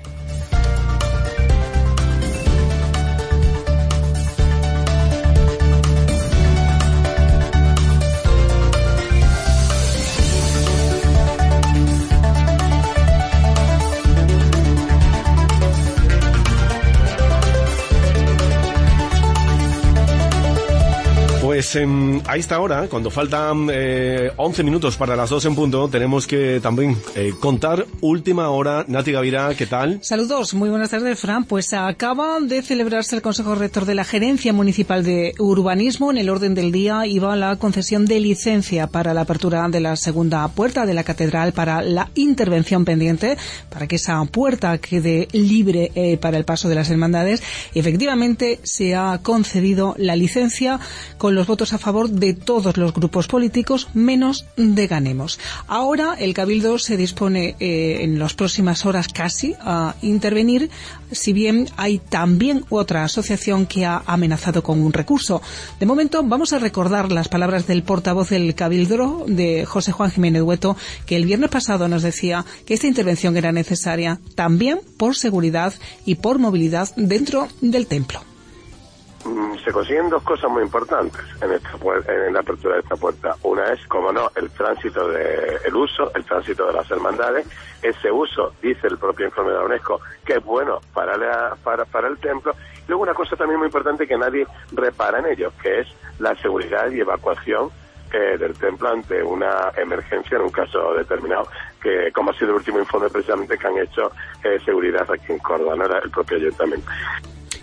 Pues a esta hora, cuando faltan 11 minutos para las 2 en punto, tenemos que también contar última hora. Nati Gavira, ¿qué tal? Saludos, muy buenas tardes, Fran. Pues acaba de celebrarse el Consejo Rector de la Gerencia Municipal de Urbanismo. En el orden del día iba la concesión de licencia para la apertura de la segunda puerta de la Catedral, para la intervención pendiente, para que esa puerta quede libre para el paso de las hermandades. Y efectivamente se ha concedido la licencia con los votos a favor de todos los grupos políticos, menos de Ganemos. Ahora el Cabildo se dispone en las próximas horas casi a intervenir, si bien hay también otra asociación que ha amenazado con un recurso. De momento vamos a recordar las palabras del portavoz del Cabildo, de José Juan Jiménez Hueto, que el viernes pasado nos decía que esta intervención era necesaria también por seguridad y por movilidad dentro del templo. Se consiguen dos cosas muy importantes en la apertura de esta puerta. Una es, como no, el tránsito el tránsito de las hermandades. Ese uso, dice el propio informe de la UNESCO, que es bueno para el templo. Y luego una cosa también muy importante que nadie repara en ello, que es la seguridad y evacuación del templo ante una emergencia en un caso determinado, que como ha sido el último informe precisamente que han hecho seguridad aquí en Córdoba, no era el propio ayuntamiento.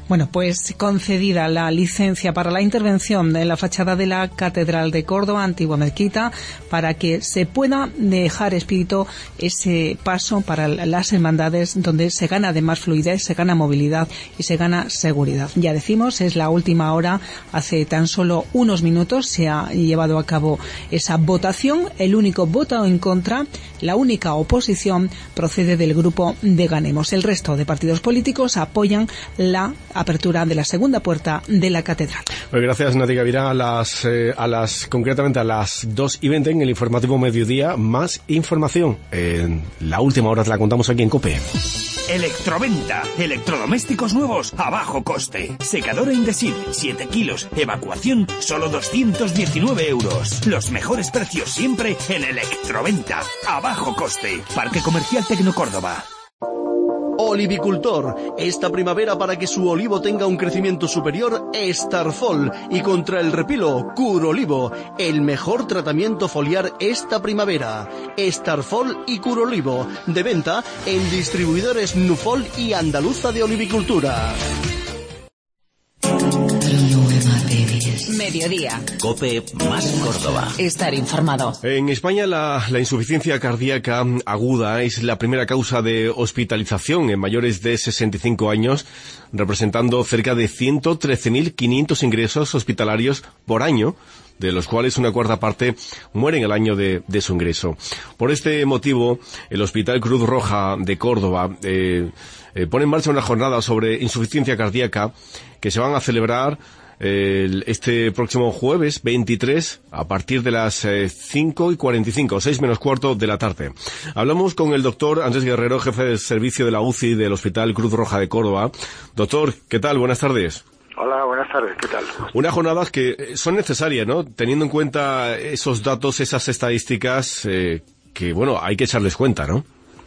Bueno, pues concedida la licencia para la intervención en la fachada de la Catedral de Córdoba, antigua mezquita, para que se pueda dejar expedito ese paso para las hermandades, donde se gana además fluidez, se gana movilidad y se gana seguridad. Ya decimos, es la última hora, hace tan solo unos minutos se ha llevado a cabo esa votación. El único voto en contra, la única oposición, procede del grupo de Ganemos. El resto de partidos políticos apoyan la apertura de la segunda puerta de la catedral. Pues gracias, Nadia Gavirá. Concretamente a las 2:20 en el informativo Mediodía, más información. En la última hora te la contamos aquí en COPE. Electroventa. Electrodomésticos nuevos a bajo coste. Secadora Indesit, 7 kilos. Evacuación, solo 219 euros. Los mejores precios siempre en Electroventa. A bajo coste. Parque Comercial Tecno Córdoba. Olivicultor, esta primavera para que su olivo tenga un crecimiento superior, Starfol, y contra el repilo, Curolivo, el mejor tratamiento foliar esta primavera. Starfol y Curolivo, de venta en distribuidores Nufol y Andaluza de Olivicultura. Mediodía. COPE más Córdoba. Estar informado. En España la insuficiencia cardíaca aguda es la primera causa de hospitalización en mayores de 65 años, representando cerca de 113.500 ingresos hospitalarios por año, de los cuales una cuarta parte mueren el año de su ingreso. Por este motivo, el Hospital Cruz Roja de Córdoba pone en marcha una jornada sobre insuficiencia cardíaca que se van a celebrar este próximo jueves 23 a partir de las 5:45, 6 menos cuarto de la tarde. Hablamos con el doctor Andrés Guerrero, jefe del servicio de la UCI del Hospital Cruz Roja de Córdoba. Doctor, ¿qué tal? Buenas tardes. Hola, buenas tardes, ¿qué tal? Unas jornadas que son necesarias, ¿no? Teniendo en cuenta esos datos, esas estadísticas, que, bueno, hay que echarles cuenta, ¿no?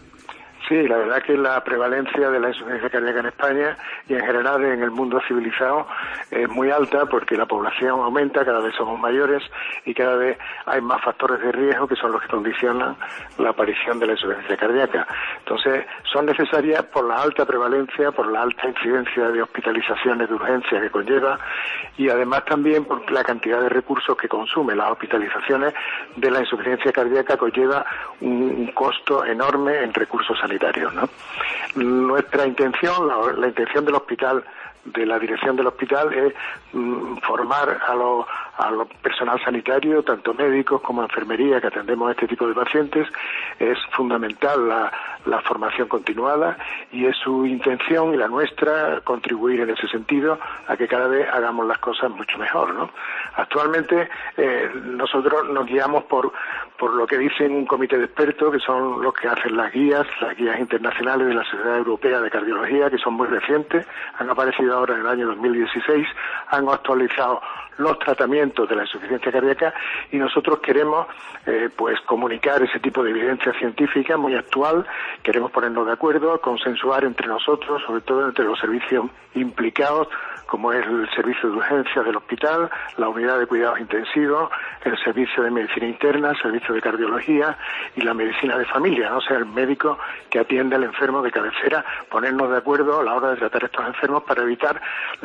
Sí, la verdad que la prevalencia de la insuficiencia cardíaca en España y en general en el mundo civilizado es muy alta porque la población aumenta, cada vez somos mayores y cada vez hay más factores de riesgo que son los que condicionan la aparición de la insuficiencia cardíaca. Entonces, son necesarias por la alta prevalencia, por la alta incidencia de hospitalizaciones de urgencia que conlleva y además también por la cantidad de recursos que consume. Las hospitalizaciones de la insuficiencia cardíaca conlleva un costo enorme en recursos sanitarios, ¿no? Nuestra intención, la intención del hospital, de la dirección del hospital, es formar a los personal sanitario, tanto médicos como enfermería, que atendemos a este tipo de pacientes. Es fundamental la formación continuada y es su intención y la nuestra contribuir en ese sentido a que cada vez hagamos las cosas mucho mejor, ¿no? Actualmente nosotros nos guiamos por lo que dicen un comité de expertos, que son los que hacen las guías internacionales de la Sociedad Europea de Cardiología, que son muy recientes, han aparecido ahora en el año 2016, han actualizado los tratamientos de la insuficiencia cardíaca y nosotros queremos pues comunicar ese tipo de evidencia científica muy actual. Queremos ponernos de acuerdo, consensuar entre nosotros, sobre todo entre los servicios implicados, como es el servicio de urgencias del hospital, la unidad de cuidados intensivos, el servicio de medicina interna, el servicio de cardiología y la medicina de familia, ¿no? O sea, el médico que atiende al enfermo de cabecera, ponernos de acuerdo a la hora de tratar a estos enfermos para evitar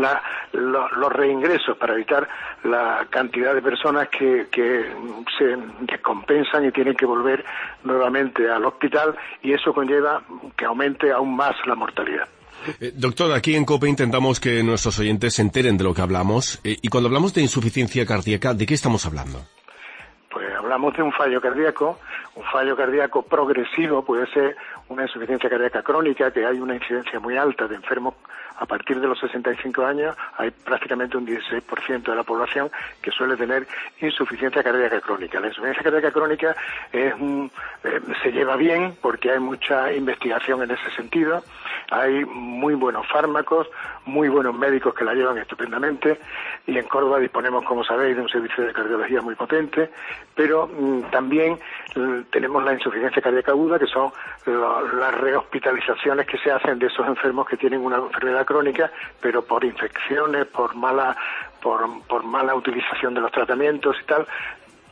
los reingresos, para evitar la cantidad de personas que se descompensan y tienen que volver nuevamente al hospital, y eso conlleva que aumente aún más la mortalidad. Doctor, aquí en COPE intentamos que nuestros oyentes se enteren de lo que hablamos. Y cuando hablamos de insuficiencia cardíaca, ¿de qué estamos hablando? Pues hablamos de un fallo cardíaco progresivo, puede ser una insuficiencia cardíaca crónica, que hay una incidencia muy alta de enfermos a partir de los 65 años, hay prácticamente un 16% de la población que suele tener insuficiencia cardíaca crónica. La insuficiencia cardíaca crónica se lleva bien porque hay mucha investigación en ese sentido, hay muy buenos fármacos, muy buenos médicos que la llevan estupendamente, y en Córdoba disponemos, como sabéis, de un servicio de cardiología muy potente, pero también tenemos la insuficiencia cardíaca aguda, que son las rehospitalizaciones que se hacen de esos enfermos que tienen una enfermedad crónica, pero por infecciones, por mala utilización de los tratamientos y tal,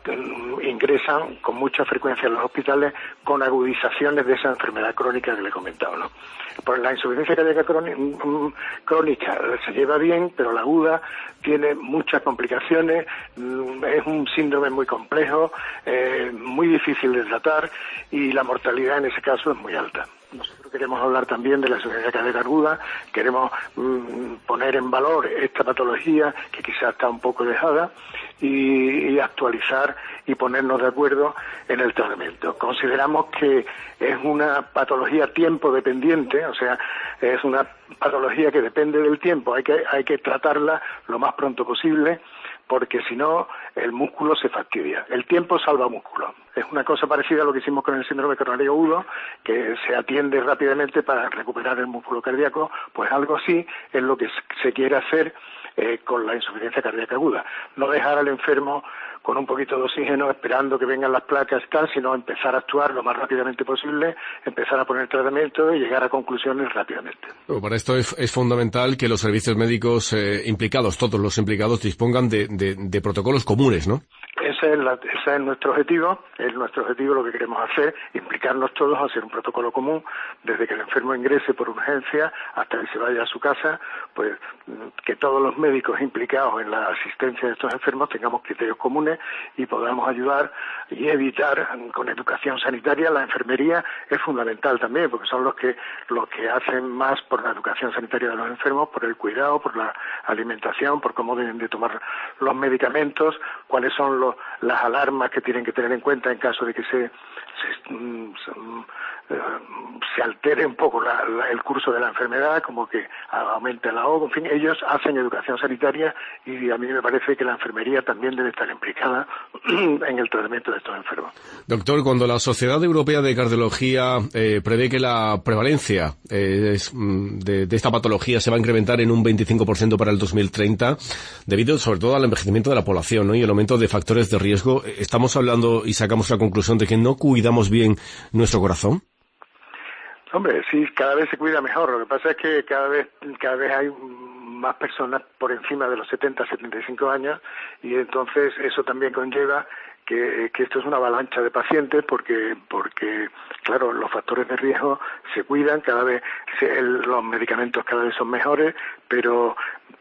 ingresan con mucha frecuencia en los hospitales con agudizaciones de esa enfermedad crónica que le he comentado, ¿no? Pues la insuficiencia cardíaca crónica se lleva bien, pero la aguda tiene muchas complicaciones, es un síndrome muy complejo, muy difícil de tratar y la mortalidad en ese caso es muy alta. Nosotros queremos hablar también de la insuficiencia cardíaca aguda, queremos poner en valor esta patología que quizás está un poco dejada y actualizar y ponernos de acuerdo en el tratamiento. Consideramos que es una patología tiempo dependiente, o sea, es una patología que depende del tiempo, hay que tratarla lo más pronto posible, porque si no, el músculo se fastidia. El tiempo salva músculo. Es una cosa parecida a lo que hicimos con el síndrome coronario agudo, que se atiende rápidamente para recuperar el músculo cardíaco, pues algo así es lo que se quiere hacer con la insuficiencia cardíaca aguda. No dejar al enfermo con un poquito de oxígeno esperando que vengan las placas y tal, sino empezar a actuar lo más rápidamente posible, empezar a poner tratamiento y llegar a conclusiones rápidamente. Bueno, para esto es fundamental que los servicios médicos implicados, todos los implicados, dispongan de protocolos comunes, ¿no? Ese es nuestro objetivo, lo que queremos hacer, implicarnos todos a hacer un protocolo común, desde que el enfermo ingrese por urgencia hasta que se vaya a su casa, pues que todos los médicos implicados en la asistencia de estos enfermos tengamos criterios comunes y podamos ayudar y evitar con educación sanitaria. La enfermería es fundamental también, porque son los que hacen más por la educación sanitaria de los enfermos, por el cuidado, por la alimentación, por cómo deben de tomar los medicamentos, cuáles son las alarmas que tienen que tener en cuenta en caso de que se altere un poco el curso de la enfermedad, como que aumente el ahogo, en fin, ellos hacen educación sanitaria y a mí me parece que la enfermería también debe estar implicada en el tratamiento de estos enfermos. Doctor, cuando la Sociedad Europea de Cardiología prevé que la prevalencia de esta patología se va a incrementar en un 25% para el 2030, debido sobre todo al envejecimiento de la población, ¿no? Y el aumento de factores de riesgo, ¿estamos hablando y sacamos la conclusión de que no cuidamos bien nuestro corazón? Hombre, sí, cada vez se cuida mejor. Lo que pasa es que cada vez hay más personas por encima de los 70, 75 años y entonces eso también conlleva que esto es una avalancha de pacientes porque claro, los factores de riesgo se cuidan, cada vez los medicamentos cada vez son mejores, pero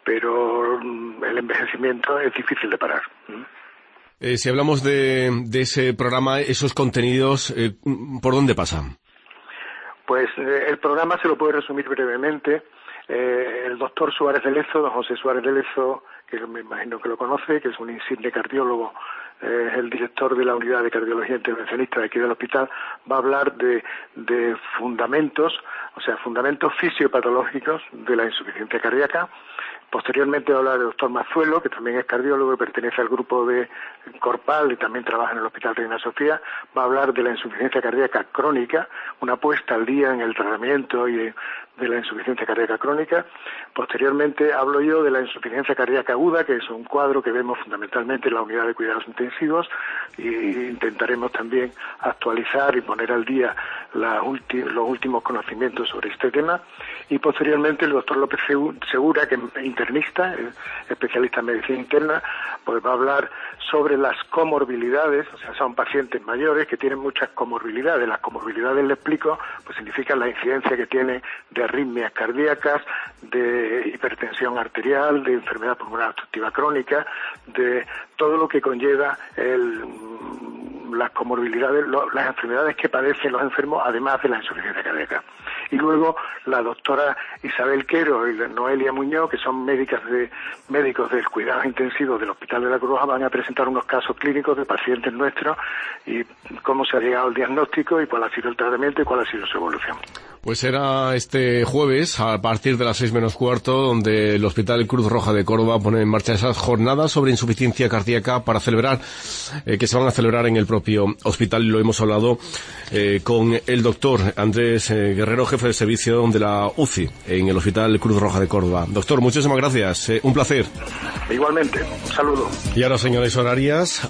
el envejecimiento es difícil de parar. Si hablamos de ese programa, esos contenidos, ¿por dónde pasan? Pues el programa se lo puede resumir brevemente. El doctor Suárez de Lezo, don José Suárez de Lezo, que me imagino que lo conoce, que es un insigne cardiólogo, es el director de la unidad de cardiología intervencionista de aquí del hospital, va a hablar de fundamentos, o sea, fundamentos fisiopatológicos de la insuficiencia cardíaca. Posteriormente va a hablar el doctor Mazuelo, que también es cardiólogo y pertenece al grupo de Corpal y también trabaja en el Hospital Reina Sofía. Va a hablar de la insuficiencia cardíaca crónica, una puesta al día en el tratamiento y de la insuficiencia cardíaca crónica. Posteriormente hablo yo de la insuficiencia cardíaca aguda, que es un cuadro que vemos fundamentalmente en la unidad de cuidados intensivos, y intentaremos también actualizar y poner al día los últimos conocimientos sobre este tema. Y posteriormente el doctor López Segura, que es internista, especialista en medicina interna, pues va a hablar sobre las comorbilidades, o sea, son pacientes mayores que tienen muchas comorbilidades. Las comorbilidades, le explico, pues significan la incidencia que tiene de arritmias cardíacas, de hipertensión arterial, de enfermedad pulmonar obstructiva crónica, de todo lo que conlleva las comorbilidades, las enfermedades que padecen los enfermos, además de la insuficiencia cardíaca. Y luego la doctora Isabel Quero y Noelia Muñoz, que son médicos del cuidado intensivo del Hospital de la Cruz Roja, van a presentar unos casos clínicos de pacientes nuestros y cómo se ha llegado al diagnóstico y cuál ha sido el tratamiento y cuál ha sido su evolución. Pues será este jueves a partir de las 6:15, donde el Hospital Cruz Roja de Córdoba pone en marcha esas jornadas sobre insuficiencia cardíaca para celebrar, que se van a celebrar en el propio hospital, y lo hemos hablado con el doctor Andrés Guerrero, jefe de servicio de la UCI en el Hospital Cruz Roja de Córdoba. Doctor, muchísimas gracias, un placer. Igualmente, un saludo. Y ahora, señores horarias,